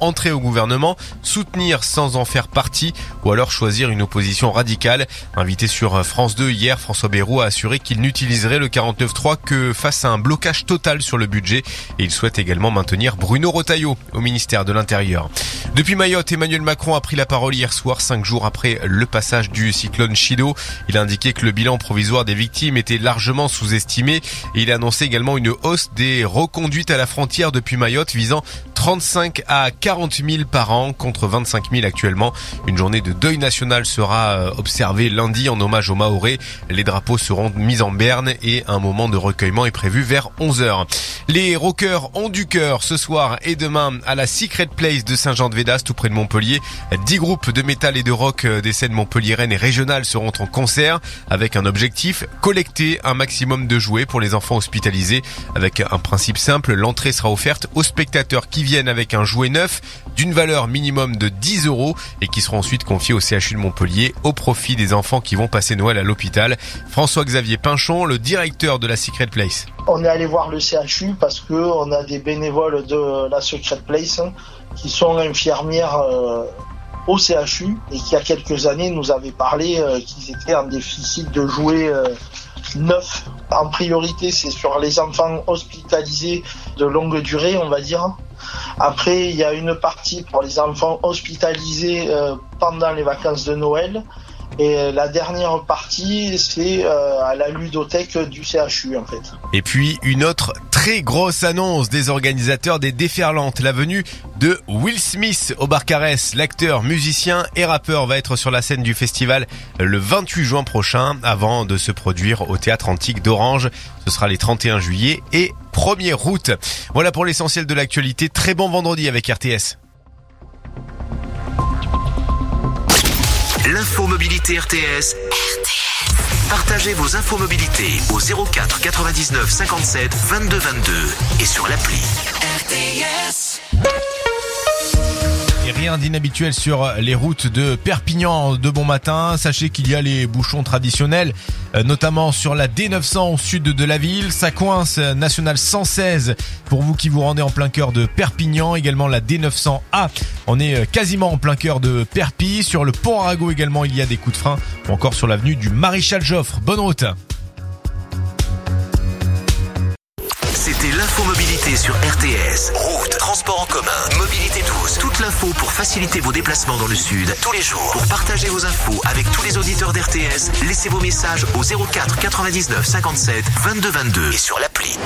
entrer au gouvernement, soutenir sans en faire partie ou alors choisir une opposition radicale. Invité sur France 2 hier, François Bayrou a assuré qu'il n'utiliserait le 49.3 que face à un blocage total sur le budget et il souhaite également maintenir Bruno Retailleau au ministère de l'Intérieur. Depuis Mayotte, Emmanuel Macron a pris la parole hier soir, 5 jours après le passage du cyclone Chido. Il a indiqué que le bilan provisoire des victimes était largement sous-estimé et il a annoncé également une hausse des reconduites à la frontière depuis Mayotte visant 35 à 40 000 par an contre 25 000 actuellement. Une journée de deuil national sera observée lundi en hommage aux Mahorais. Les drapeaux seront mis en berne et un moment de recueillement est prévu vers 11h. Les rockers ont du cœur ce soir et demain à la Secret Place de Saint-Jean-de-Védas tout près de Montpellier. 10 groupes de métal et de rock des scènes montpelliéraines et régionales seront en concert avec un objectif, collecter un maximum de jouets pour les enfants hospitalisés. Avec un principe simple, l'entrée sera offerte aux spectateurs qui viennent avec un jouet neuf d'une valeur minimum de 10 € et qui seront ensuite confiés au CHU de Montpellier au profit des enfants qui vont passer Noël à l'hôpital. François-Xavier Pinchon, le directeur de la Secret Place.
On est allé voir le CHU parce que on a des bénévoles de la Secret Place qui sont infirmières au CHU et qui, il y a quelques années, nous avaient parlé qu'ils étaient en déficit de jouets neufs. En priorité, c'est sur les enfants hospitalisés de longue durée, on va dire. Après, il y a une partie pour les enfants hospitalisés pendant les vacances de Noël. Et la dernière partie, c'est à la ludothèque du CHU, en fait.
Et puis, une autre très grosse annonce des organisateurs des Déferlantes. La venue de Will Smith au Barcarès. L'acteur, musicien et rappeur va être sur la scène du festival le 28 juin prochain avant de se produire au Théâtre Antique d'Orange. Ce sera les 31 juillet et 1er août. Voilà pour l'essentiel de l'actualité. Très bon vendredi avec RTS.
L'info mobilité RTS. Partagez vos infos mobilité au 04 99 57 22 22 et sur l'appli RTS.
Et rien d'inhabituel sur les routes de Perpignan de bon matin. Sachez qu'il y a les bouchons traditionnels, notamment sur la D900 au sud de la ville. Ça coince nationale 116 pour vous qui vous rendez en plein cœur de Perpignan. Également la D900A. On est quasiment en plein cœur de Perpignan. Sur le pont Arago également, il y a des coups de frein. Ou encore sur l'avenue du Maréchal Joffre. Bonne route.
C'était l'info mobilité sur RTS. Route, transport en commun, mobilité douce. Toute l'info pour faciliter vos déplacements dans le sud tous les jours. Pour partager vos infos avec tous les auditeurs d'RTS, laissez vos messages au 04 99 57 22 22 et sur l'appli.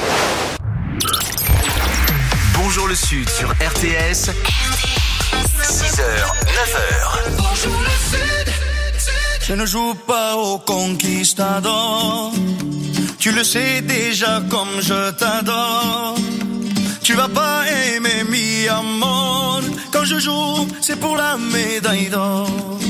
Bonjour le sud sur RTS. 6h, 9h.
Bonjour le sud. Je ne joue pas au conquistador. Tu le sais déjà comme je t'adore. Tu vas pas aimer mi amor. Quand je joue, c'est pour la médaille d'or.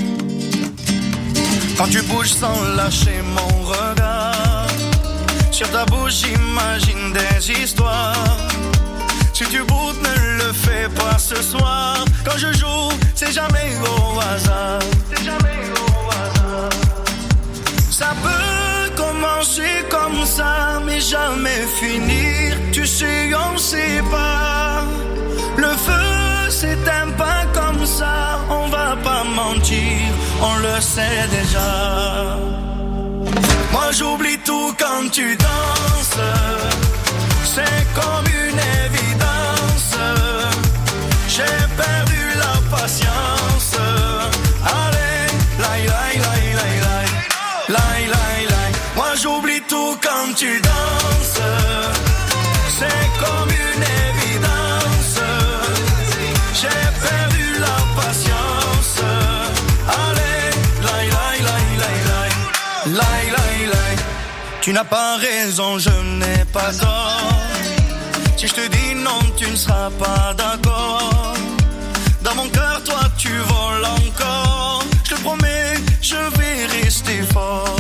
Quand tu bouges sans lâcher mon regard, sur ta bouche j'imagine des histoires. Si tu boutes, ne le fais pas ce soir. Quand je joue, c'est jamais au hasard. C'est jamais au hasard. Ça peut commencer comme ça, mais jamais finir. Tu sais, on sait pas. Le feu s'éteint pas comme ça. On va pas mentir, on le sait déjà. Moi j'oublie tout quand tu danses. C'est comme une évidence. J'ai perdu la patience. Allez, laï, laï, laï, laï, laï. Laï, laï, laï. Moi j'oublie tout quand tu danses. C'est comme une évidence. J'ai perdu la patience. Allez, laï, laï, laï, laï, laï. Laï, laï, laï. Tu n'as pas raison, je n'ai pas tort. Si je te dis non, tu ne seras pas d'accord. Dans mon cœur, toi, tu voles encore. Je te promets, je vais rester fort.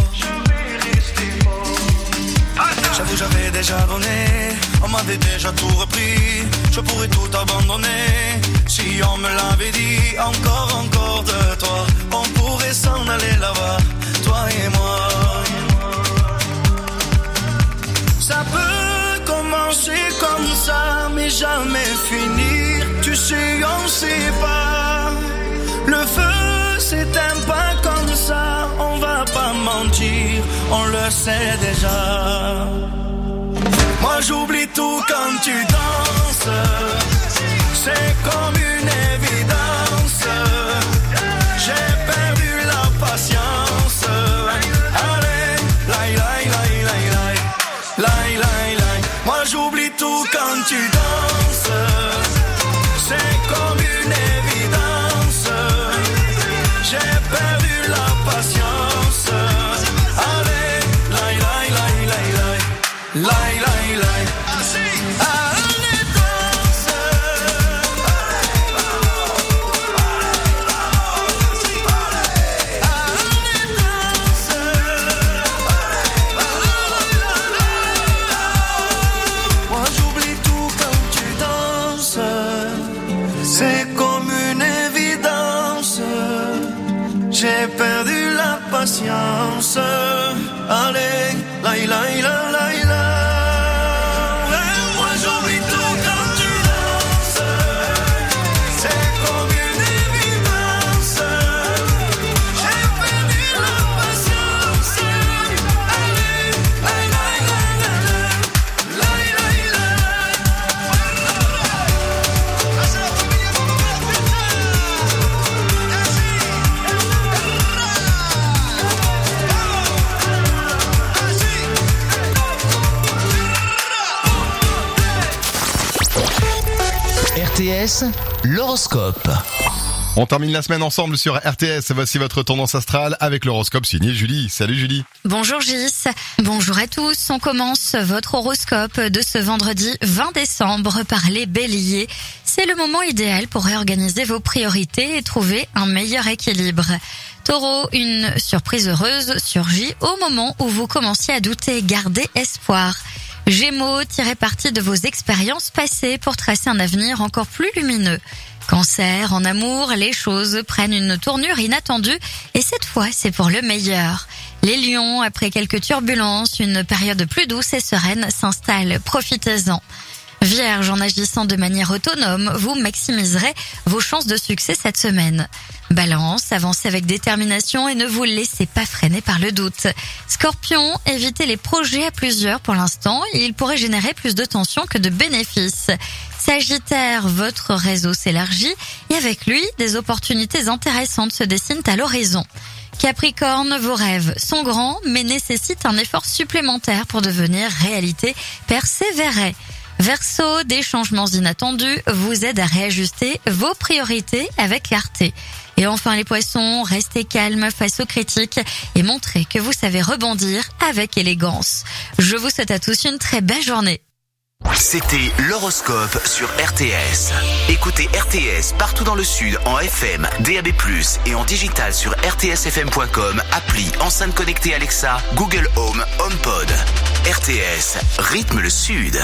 J'avoue, j'avais déjà donné. On m'avait déjà tout repris. Je pourrais tout abandonner. Si on me l'avait dit, encore de toi. On pourrait s'en aller là-bas, toi et moi. Ça peut commencer
Commencer comme ça, mais jamais finir. Tu sais, on sait pas. Le feu s'éteint pas comme ça. On va pas mentir, on le sait déjà. Moi j'oublie tout quand tu danses. C'est comme une évidence. J'ai perdu la patience. Allez, laï, laï, laï, laï, laï, laï, laï, laï. Moi j'oublie tout quand tu danses. C'est comme une évidence. J'ai perdu la patience. Allez, laï, laï, laï, laï, laï, laï, laï, laï. Allez, danse. Moi j'oublie tout quand tu danses. C'est comme une évidence. J'ai perdu la patience. Allez, laï, laï, laï, laï, laï. Moi j'oublie tout quand tu danses. C'est comme une évidence. J'ai perdu la patience. Allez, laï, laï, laï, laï, laï, laï,
RTS, l'horoscope. On termine la semaine ensemble sur RTS. Voici votre tendance astrale avec l'horoscope signé Julie. Salut Julie.
Bonjour Gis, bonjour à tous. On commence votre horoscope de ce vendredi 20 décembre par les béliers. C'est le moment idéal pour réorganiser vos priorités et trouver un meilleur équilibre. Taureau, une surprise heureuse surgit au moment où vous commenciez à douter. Gardez espoir. Gémeaux, tirez parti de vos expériences passées pour tracer un avenir encore plus lumineux. Cancer, en amour, les choses prennent une tournure inattendue et cette fois, c'est pour le meilleur. Les lions, après quelques turbulences, une période plus douce et sereine s'installe. Profitez-en. Vierge, en agissant de manière autonome, vous maximiserez vos chances de succès cette semaine. Balance, avancez avec détermination et ne vous laissez pas freiner par le doute. Scorpion, évitez les projets à plusieurs pour l'instant, ils pourraient générer plus de tensions que de bénéfices. Sagittaire, votre réseau s'élargit et avec lui, des opportunités intéressantes se dessinent à l'horizon. Capricorne, vos rêves sont grands mais nécessitent un effort supplémentaire pour devenir réalité. Persévérez. Verseau, des changements inattendus vous aident à réajuster vos priorités avec clarté. Et enfin les poissons, restez calmes face aux critiques et montrez que vous savez rebondir avec élégance. Je vous souhaite à tous une très belle journée.
C'était l'horoscope sur RTS. Écoutez RTS partout dans le Sud en FM, DAB+, et en digital sur rtsfm.com, appli, enceinte connectée Alexa, Google Home, HomePod. RTS, rythme le Sud.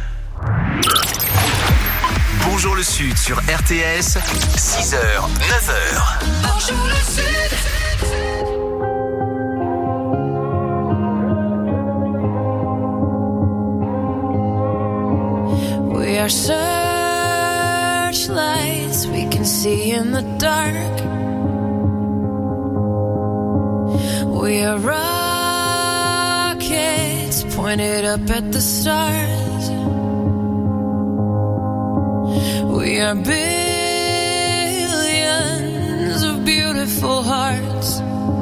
Bonjour le Sud sur RTS, 6h, 9h.
Bonjour le Sud.
We are searchlights we can see in the dark. We are rockets pointed up at the stars. We are billions of beautiful hearts.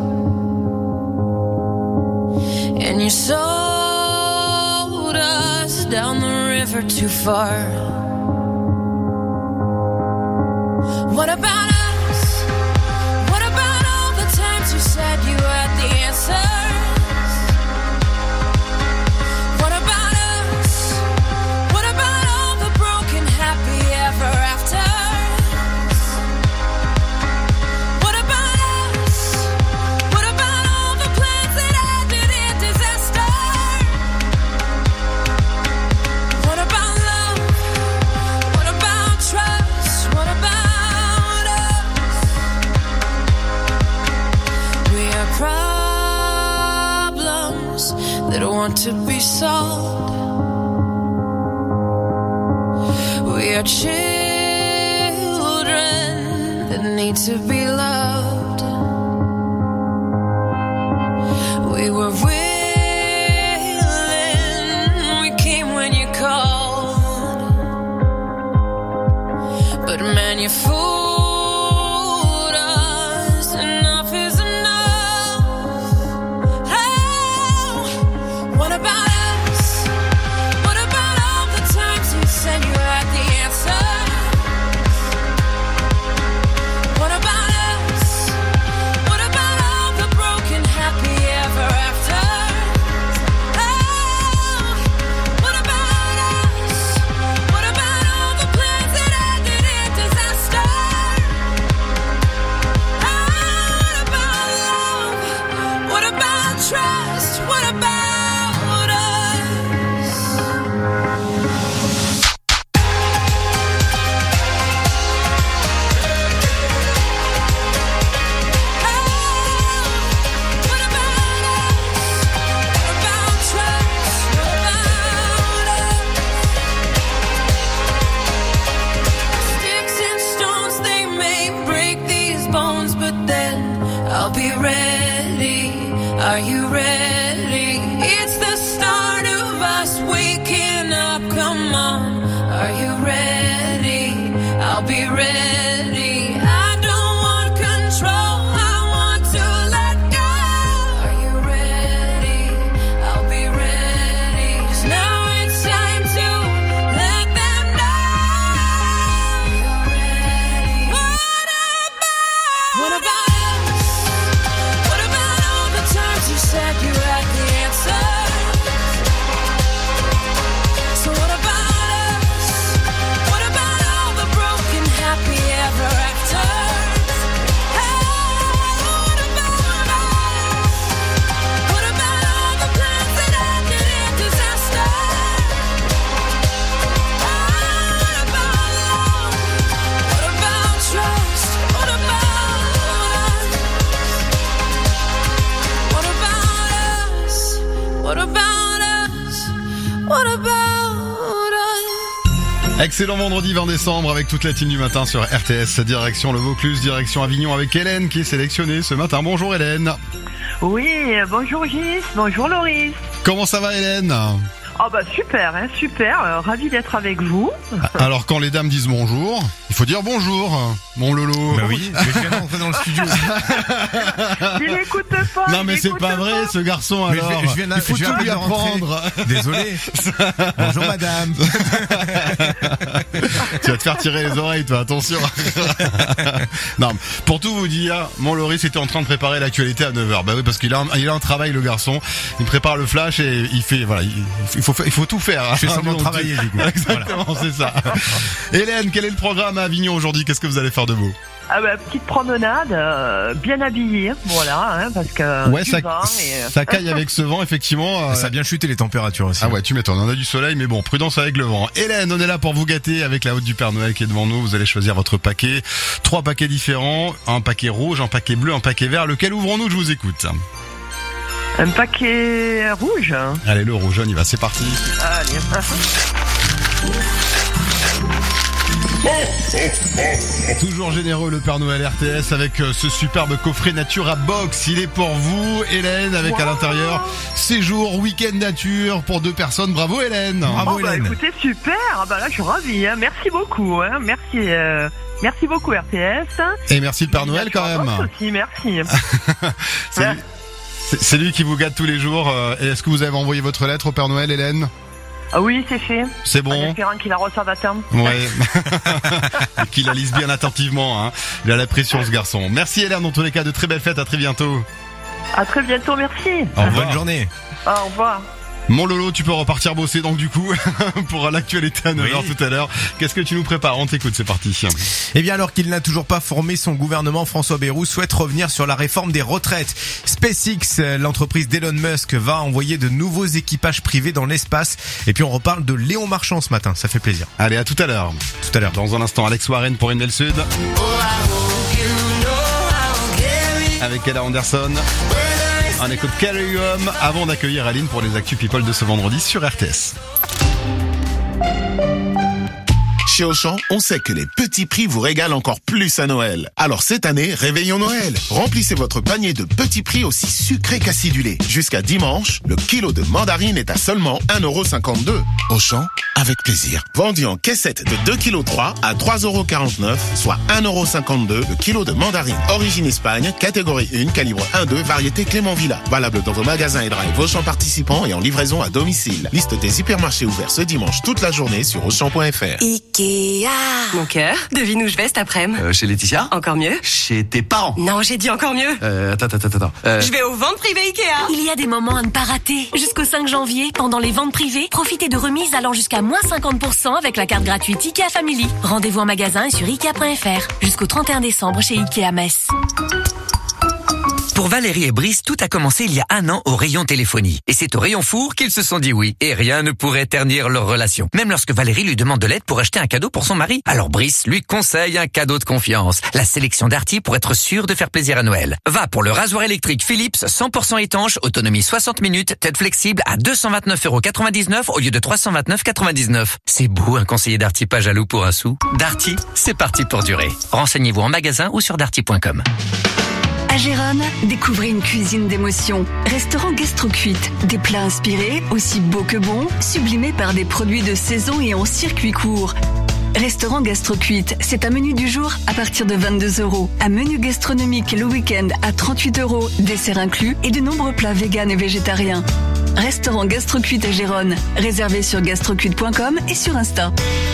And you sold us down the river too far. What about us? What about all the times you said you had the answers? What about us? What about all the broken happy ever afters? What about us? What about all the plans that ended in disaster? What about love? What about trust? What about us? We are problems that want to be solved. We are children that need to be loved. We were willing, we came when you called. But man, you fooled us, enough is enough. Oh, what about us? What about all the times you said you had the answer? What about us? What about all the broken happy ever after? Oh, what about us? What about all the plans that ended in disaster? Oh, what about love? What about trust? What about us? Sticks and stones, they may break these bones, but then I'll be ready. Are you ready? It's the start of us waking up. Come on, are you ready? I'll be ready. I don't want control. I want to let go. Are you ready? I'll be ready. 'Cause now it's time to let them know. You're ready. What about us? What about all the times you said you had the answer? So what about us? What about all the broken happy ever after? What about us? What about all the plans that ended in disaster? What about love? What about trust? What about us? What about us? What about us? What about us?
Excellent vendredi 20 décembre avec toute la team du matin sur RTS, direction le Vaucluse, direction Avignon avec Hélène qui est sélectionnée ce matin. Bonjour Hélène.
Oui, bonjour Gis, bonjour Loris.
Comment ça va Hélène?
Oh bah super, hein, super, ravi d'être avec vous.
Alors quand les dames disent bonjour, il faut dire bonjour, mon Lolo.
Bah oui, mais je viens d'entrer dans le studio.
Il n'écoute pas.
Non mais c'est pas vrai ce garçon
Mais
alors. Il faut tout lui apprendre.
Désolé. Bonjour madame.
Tu vas te faire tirer les oreilles toi, attention. Non, pour tout vous dire, mon Loris était en train de préparer l'actualité à 9h. Bah oui parce qu'il a un travail le garçon. Il prépare le flash et il fait voilà, il faut tout faire.
Je fais semblant de travailler du coup.
Exactement, voilà. C'est ça. Hélène, quel est le programme à Avignon aujourd'hui? Qu'est-ce que vous allez faire de beau?
Ah bah, petite promenade, bien habillée, voilà, hein, parce que
ouais,
du
ça,
vent et...
ça caille avec ce vent, effectivement.
Ça a bien chuté les températures aussi.
Ah ouais, tu m'étonnes, on a du soleil, mais bon, prudence avec le vent. Hélène, on est là pour vous gâter avec la haute du Père Noël qui est devant nous. Vous allez choisir votre paquet. 3 paquets différents, un paquet rouge, un paquet bleu, un paquet vert. Lequel ouvrons-nous? Je vous écoute.
Un paquet rouge.
Allez, le rouge, on y va, c'est parti.
Allez.
Toujours généreux le Père Noël RTS avec ce superbe coffret Natura Box. Il est pour vous, Hélène, avec à l'intérieur séjour, week-end nature pour 2 personnes. Bravo Hélène.
Bravo Hélène. Bah, écoutez, super. Ah bah là, je suis ravie. Hein. Merci beaucoup. Hein. Merci beaucoup RTS.
Et merci le Père Noël quand même.
Aussi, merci.
C'est lui qui vous gâte tous les jours. Et est-ce que vous avez envoyé votre lettre au Père Noël, Hélène?
Ah oui, c'est fait.
C'est bon.
En espérant qu'il la reçoive à terme.
Ouais. Et qu'il la lise bien attentivement. Hein. Il a la pression ce garçon. Merci Hélène, dans tous les cas, de très belles fêtes. À très bientôt.
À très bientôt, merci.
Bonne journée.
Au revoir.
Mon Lolo, tu peux repartir bosser donc du coup pour l'actualité à 9h tout à l'heure. Qu'est-ce que tu nous prépares? On t'écoute, c'est parti.
Eh bien, alors qu'il n'a toujours pas formé son gouvernement, François Bayrou souhaite revenir sur la réforme des retraites. SpaceX, l'entreprise d'Elon Musk, va envoyer de nouveaux équipages privés dans l'espace. Et puis on reparle de Léon Marchand ce matin, ça fait plaisir.
Allez, à tout à l'heure.
Tout à l'heure.
Dans un instant, Alex Warren pour Indel Sud. Avec Ella Anderson. On écoute Carry Home avant d'accueillir Aline pour les Actu People de ce vendredi sur RTS.
Chez Auchan, on sait que les petits prix vous régalent encore plus à Noël. Alors cette année, réveillons Noël. Remplissez votre panier de petits prix aussi sucrés qu'acidulés. Jusqu'à dimanche, le kilo de mandarine est à seulement 1,52 €. Auchan, avec plaisir. Vendu en caissette de 2,3 kg à 3,49 €, soit 1,52 € le kilo de mandarine. Origine Espagne, catégorie 1, calibre 1,2, variété Clément Villa. Valable dans vos magasins et drive Auchan participants et en livraison à domicile. Liste des hypermarchés ouverts ce dimanche toute la journée sur Auchan.fr.
Ikea. Mon cœur, devine où je vais cet après-midi.
Chez Laetitia?
Encore mieux.
Chez tes parents?
Non, j'ai dit encore mieux.
Attends.
Je vais aux ventes privées Ikea. Il y a des moments à ne pas rater. Jusqu'au 5 janvier, pendant les ventes privées, profitez de remises allant jusqu'à moins 50% avec la carte gratuite Ikea Family. Rendez-vous en magasin et sur Ikea.fr. Jusqu'au 31 décembre chez Ikea Metz.
Pour Valérie et Brice, tout a commencé il y a 1 an au rayon téléphonie. Et c'est au rayon four qu'ils se sont dit oui. Et rien ne pourrait ternir leur relation. Même lorsque Valérie lui demande de l'aide pour acheter un cadeau pour son mari. Alors Brice lui conseille un cadeau de confiance. La sélection Darty pour être sûr de faire plaisir à Noël. Va pour le rasoir électrique Philips 100% étanche, autonomie 60 minutes, tête flexible à 229,99 € au lieu de 329,99 €. C'est beau un conseiller Darty pas jaloux pour un sou. Darty, c'est parti pour durer. Renseignez-vous en magasin ou sur darty.com.
À Gérone, découvrez une cuisine d'émotion. Restaurant GastroCuite. Des plats inspirés, aussi beaux que bons, sublimés par des produits de saison et en circuit court. Restaurant GastroCuite, c'est un menu du jour à partir de 22 €. Un menu gastronomique le week-end à 38 €, dessert inclus et de nombreux plats véganes et végétariens. Restaurant GastroCuite à Gérone. Réservé sur gastrocuite.com et sur Insta.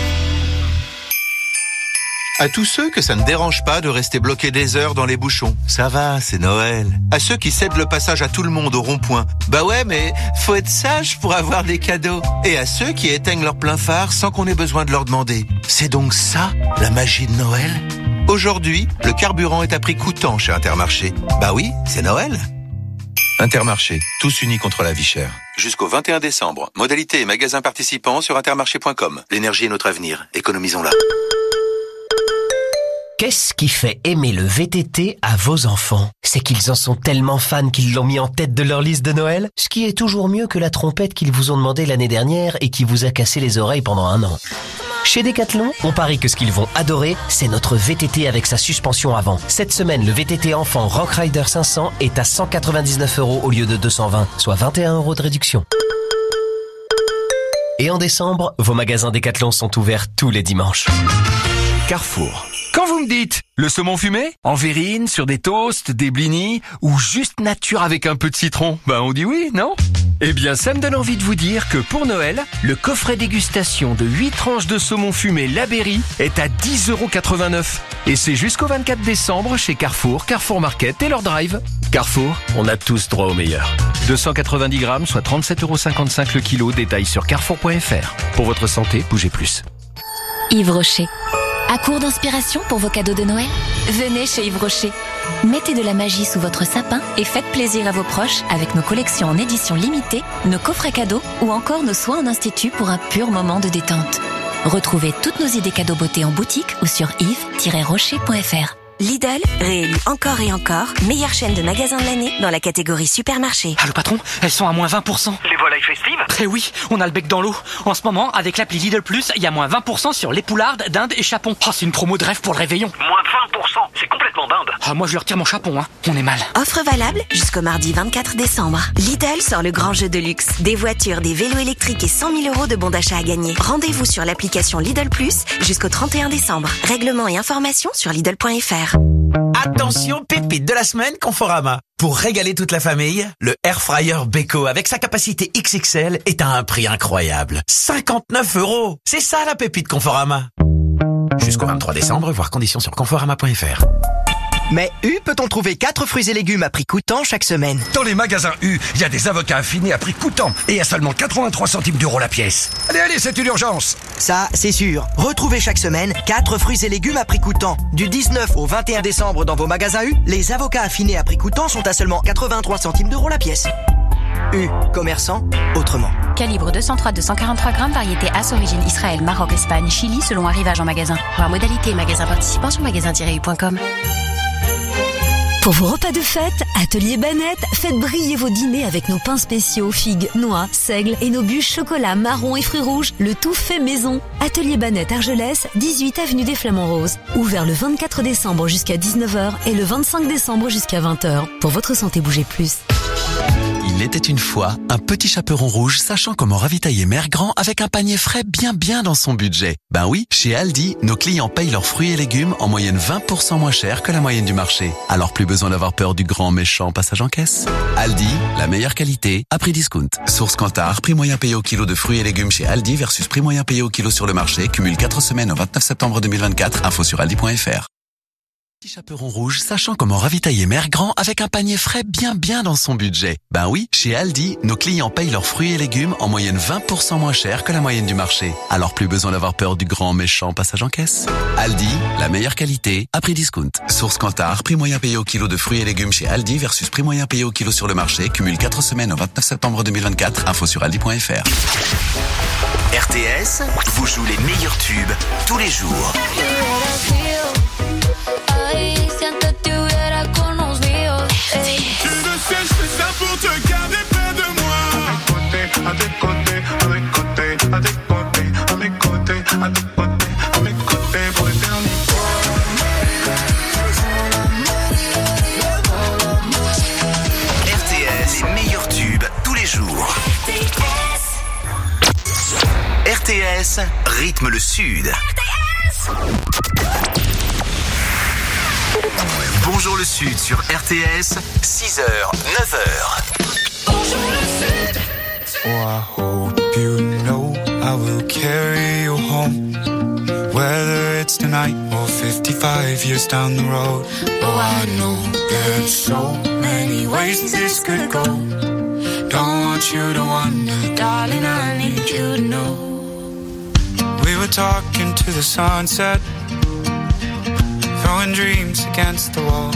À tous ceux que ça ne dérange pas de rester bloqués des heures dans les bouchons. Ça va, c'est Noël. À ceux qui cèdent le passage à tout le monde au rond-point. Bah ouais, mais faut être sage pour avoir des cadeaux. Et à ceux qui éteignent leur plein phare sans qu'on ait besoin de leur demander. C'est donc ça, la magie de Noël? Aujourd'hui, le carburant est à prix coûtant chez Intermarché. Bah oui, c'est Noël. Intermarché, tous unis contre la vie chère. Jusqu'au 21 décembre. Modalités et magasins participants sur intermarché.com. L'énergie est notre avenir. Économisons-la.
Qu'est-ce qui fait aimer le VTT à vos enfants? C'est qu'ils en sont tellement fans qu'ils l'ont mis en tête de leur liste de Noël, ce qui est toujours mieux que la trompette qu'ils vous ont demandé l'année dernière et qui vous a cassé les oreilles pendant 1 an. Chez Decathlon, on parie que ce qu'ils vont adorer, c'est notre VTT avec sa suspension avant. Cette semaine, le VTT enfant Rock Rider 500 est à 199 € au lieu de 220, soit 21 € de réduction. Et en décembre, vos magasins Decathlon sont ouverts tous les dimanches.
Carrefour. Quand vous me dites le saumon fumé, en verrine, sur des toasts, des blinis, ou juste nature avec un peu de citron, on dit oui, non? Eh bien, ça me donne envie de vous dire que pour Noël, le coffret dégustation de 8 tranches de saumon fumé La Berry est à 10,89 €. Et c'est jusqu'au 24 décembre chez Carrefour, Carrefour Market et leur drive. Carrefour, on a tous droit au meilleur. 290 grammes, soit 37,55 € le kilo, détail sur carrefour.fr. Pour votre santé, bougez plus.
Yves Rocher. À court d'inspiration pour vos cadeaux de Noël? Venez chez Yves Rocher. Mettez de la magie sous votre sapin et faites plaisir à vos proches avec nos collections en édition limitée, nos coffrets cadeaux ou encore nos soins en institut pour un pur moment de détente. Retrouvez toutes nos idées cadeaux beauté en boutique ou sur yves-rocher.fr.
Lidl, réélu encore et encore, meilleure chaîne de magasins de l'année dans la catégorie supermarché.
Allô patron, elles sont à moins 20%.
Les volailles festives?
Eh oui, on a le bec dans l'eau. En ce moment, avec l'appli Lidl Plus, il y a moins 20% sur les poulardes, dindes et chapons. Oh, c'est une promo de rêve pour le réveillon.
Moins 20%, c'est complètement dinde.
Ah, moi je leur retire mon chapon, on est mal.
Offre valable jusqu'au mardi 24 décembre. Lidl sort le grand jeu de luxe. Des voitures, des vélos électriques et 100 000 € de bons d'achat à gagner. Rendez-vous sur l'application Lidl Plus jusqu'au 31 décembre. Règlements et informations sur Lidl.fr.
Attention, pépite de la semaine Conforama. Pour régaler toute la famille, le Air Fryer Beko avec sa capacité XXL est à un prix incroyable. 59 €. C'est ça la pépite Conforama. Jusqu'au 23 décembre, voir conditions sur conforama.fr.
Mais U peut-on trouver 4 fruits et légumes à prix coûtant chaque semaine?
Dans les magasins U, il y a des avocats affinés à prix coûtant et à seulement 83 centimes d'euros la pièce. Allez, c'est une urgence.
Ça, c'est sûr. Retrouvez chaque semaine 4 fruits et légumes à prix coûtant. Du 19 au 21 décembre dans vos magasins U, les avocats affinés à prix coûtant sont à seulement 83 centimes d'euros la pièce. U, commerçant, autrement.
Calibre 203-243 grammes, variété As, origine Israël, Maroc, Espagne, Chili, selon arrivage en magasin. Voir modalité et magasin participant sur magasin-u.com.
Pour vos repas de fête, Atelier Banette, faites briller vos dîners avec nos pains spéciaux, figues, noix, seigles et nos bûches chocolat, marron et fruits rouges, le tout fait maison. Atelier Banette Argelès, 18 avenue des Flamands Roses. Ouvert le 24 décembre jusqu'à 19h et le 25 décembre jusqu'à 20h. Pour votre santé, bougez plus.
Il était une fois un petit chaperon rouge sachant comment ravitailler Mère Grand avec un panier frais bien dans son budget. Ben oui, chez Aldi, nos clients payent leurs fruits et légumes en moyenne 20% moins cher que la moyenne du marché. Alors plus besoin d'avoir peur du grand méchant passage en caisse. Aldi, la meilleure qualité à prix discount. Source Kantar, prix moyen payé au kilo de fruits et légumes chez Aldi versus prix moyen payé au kilo sur le marché, cumule 4 semaines au 29 septembre 2024, info sur aldi.fr. Petit chaperon rouge sachant comment ravitailler Mère Grand avec un panier frais bien dans son budget. Ben oui, chez Aldi, nos clients payent leurs fruits et légumes en moyenne 20% moins cher que la moyenne du marché. Alors plus besoin d'avoir peur du grand méchant passage en caisse. Aldi, la meilleure qualité à prix discount. Source Kantar, prix moyen payé au kilo de fruits et légumes chez Aldi versus prix moyen payé au kilo sur le marché, cumule 4 semaines au 29 septembre 2024, info sur aldi.fr.
RTS vous joue les meilleurs tubes tous les jours.
Pour te garder près de moi. À tes côtés, à mes côtés, à tes côtés, à mes côtés, à tes côtés, à mes côtés pour l'éternité.
RTS, les meilleurs tubes tous les jours. RTS, rythme le Sud. Bonjour le Sud sur RTS, 6h, 9h.
Bonjour le Sud.
Oh, I hope you know I will carry you home. Whether it's tonight or 55 years down the road. Oh, I know there's so many ways this could go. Don't want you to wonder, darling, I need you to know. We were talking to the sunset, throwing dreams against the wall.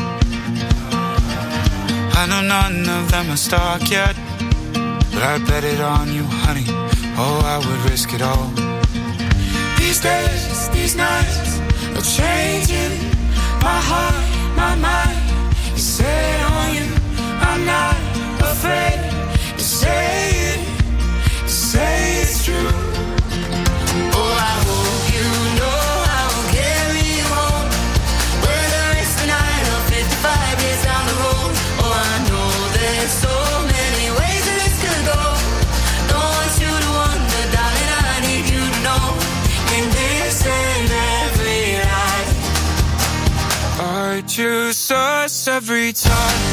I know none of them are stuck yet, but I bet it on you, honey. Oh, I would risk it all. These days, these nights are changing my heart, my mind is set on you. I'm not afraid to say it's true. Oh, I hope you know I will carry you home. Whether it's tonight or 55 years down the road. Oh, I know there's so many ways that this could go. Don't want you to wonder, darling, I need you to know. In this and every life, I choose us every time.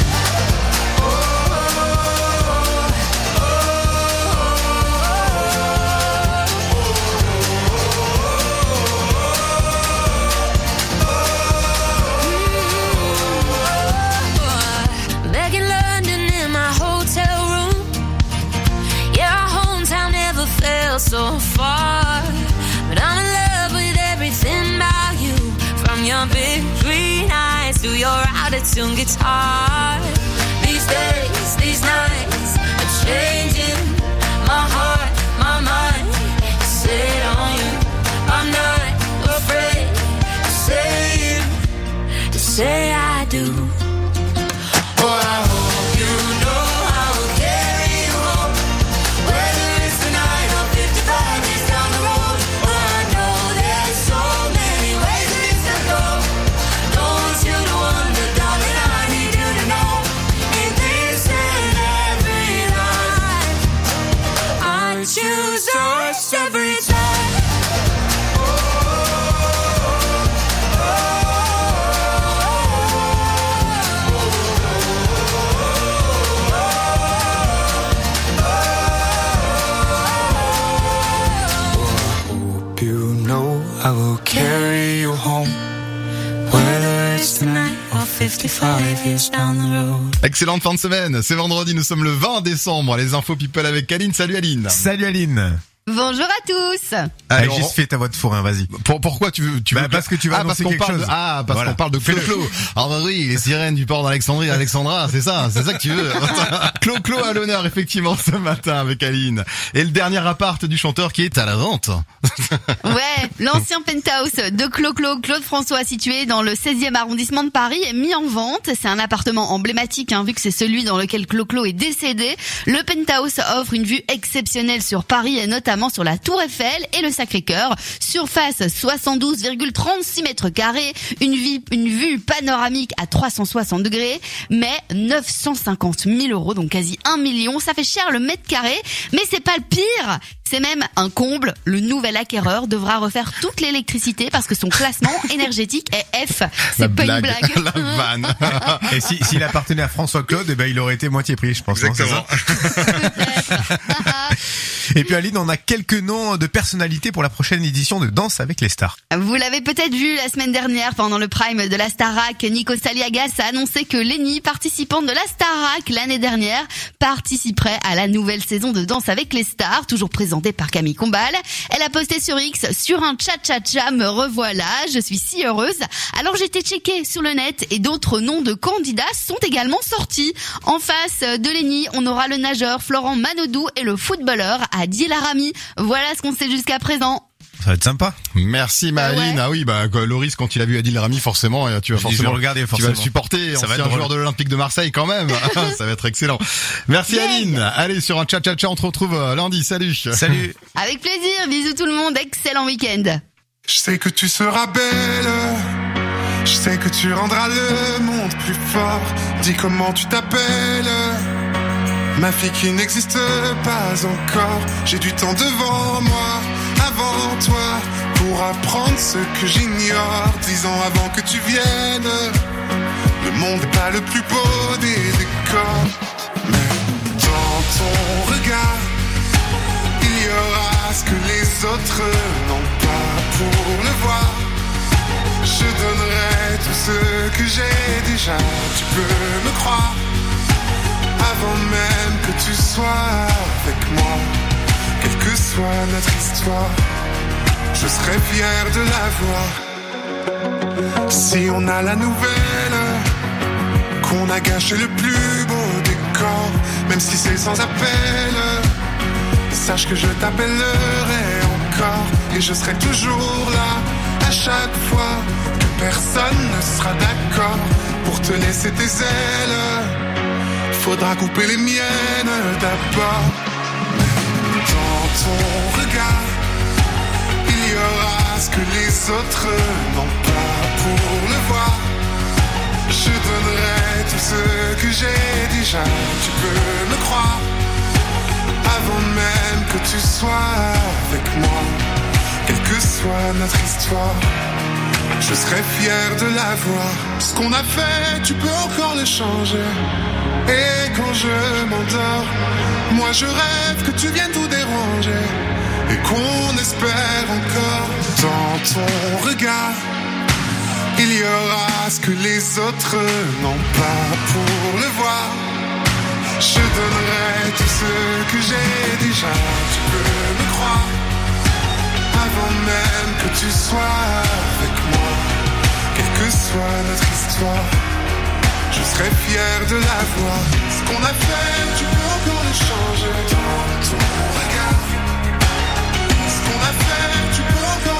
So far, but I'm in love with everything about you. From your big green eyes to your out-of-tune guitar. These days, these nights are changing my heart, my mind is set on you. I'm not afraid to say I do. Oh, I hope you know I will carry you home. Whether it's tonight or 55 years down the road. Oh, I know there's so many ways that this could go. Don't want you to wonder, darling, I need you to know. In this and every life, I choose us every time.
I will carry you home. Whether it's tonight or 55 years down the road.
Excellente fin de semaine. C'est vendredi, nous sommes le 20 décembre. Les infos people avec Aline. Salut Aline.
Salut Aline.
Bonjour à tous.
Allez, juste fais ta voix de fourrin, vas-y.
Pourquoi tu veux
parce que tu vas annoncer quelque chose.
Parce qu'on parle de Clo-Clo. Ah bah oui, les sirènes du port d'Alexandrie, Alexandra, c'est ça que tu veux. Clo-Clo à l'honneur, effectivement, ce matin avec Aline. Et le dernier appart du chanteur qui est à la vente.
Ouais, l'ancien penthouse de Clo-Clo, Claude François, situé dans le 16e arrondissement de Paris, est mis en vente. C'est un appartement emblématique, vu que c'est celui dans lequel Clo-Clo est décédé. Le penthouse offre une vue exceptionnelle sur Paris et notamment sur la Tour Eiffel et le Sacré-Cœur. Surface 72,36 mètres carrés, une vue panoramique à 360 degrés, mais 950 000 €, donc quasi 1 million. Ça fait cher le mètre carré, mais c'est pas le pire. C'est même un comble. Le nouvel acquéreur devra refaire toute l'électricité parce que son classement énergétique est F. C'est pas une blague.
La vanne.
Et s'il appartenait à François Claude, il aurait été moitié prix, je pense.
Exactement.
Et puis Aline, on a quelques noms de personnalités pour la prochaine édition de Danse avec les stars.
Vous l'avez peut-être vu la semaine dernière pendant le prime de la Starac. Nico Saliagas a annoncé que Lenny, participante de la Starac l'année dernière, participerait à la nouvelle saison de Danse avec les stars, toujours présentée par Camille Combal. Elle a posté sur X: sur un cha-cha-cha, me revoilà, je suis si heureuse. Alors j'étais checké sur le net et d'autres noms de candidats sont également sortis. En face de Lenny, on aura le nageur Florent Manodou et le footballeur Adil Arami. Voilà ce qu'on sait jusqu'à présent.
Ça va être sympa.
Merci Maëline.
Ouais.
Ah oui, Loris, quand il a vu Adil Rami, forcément, tu vas forcément
regarder,
tu vas le supporter.
Ça va
ancien
être
joueur de l'Olympique de Marseille quand même. Ça va être excellent. Merci Aline. Allez, sur un cha-cha-cha, on te retrouve lundi. Salut.
Salut.
Avec plaisir, bisous tout le monde, excellent week-end.
Je sais que tu seras belle, je sais que tu rendras le monde plus fort. Dis comment tu t'appelles, ma fille qui n'existe pas encore. J'ai du temps devant moi, avant toi, pour apprendre ce que j'ignore. 10 ans avant que tu viennes, le monde n'est pas le plus beau des décors, mais dans ton regard, il y aura ce que les autres n'ont pas. Pour le voir, je donnerai tout ce que j'ai déjà. Tu peux me croire, avant même que tu sois avec moi. Quelle que soit notre histoire, je serai fier de la voir. Si on a la nouvelle qu'on a gâché le plus beau décor, même si c'est sans appel, sache que je t'appellerai encore. Et je serai toujours là à chaque fois que personne ne sera d'accord pour te laisser tes ailes. Faudra couper les miennes d'abord. Dans ton regard, il y aura ce que les autres n'ont pas. Pour le voir, je donnerai tout ce que j'ai déjà. Tu peux me croire, avant même que tu sois avec moi. Quelle que soit notre histoire, je serai fier de la voir. Ce qu'on a fait, tu peux encore le changer. Et quand je m'endors, moi je rêve que tu viennes tout déranger. Et qu'on espère encore. Dans ton regard, il y aura ce que les autres n'ont pas. Pour le voir, je donnerai tout ce que j'ai déjà. Tu peux me croire, avant même que tu sois avec moi. Quelle que soit notre histoire, je serai fier de la voir. Ce qu'on a fait, tu peux encore le changer. Dans ton regard, ce qu'on a fait,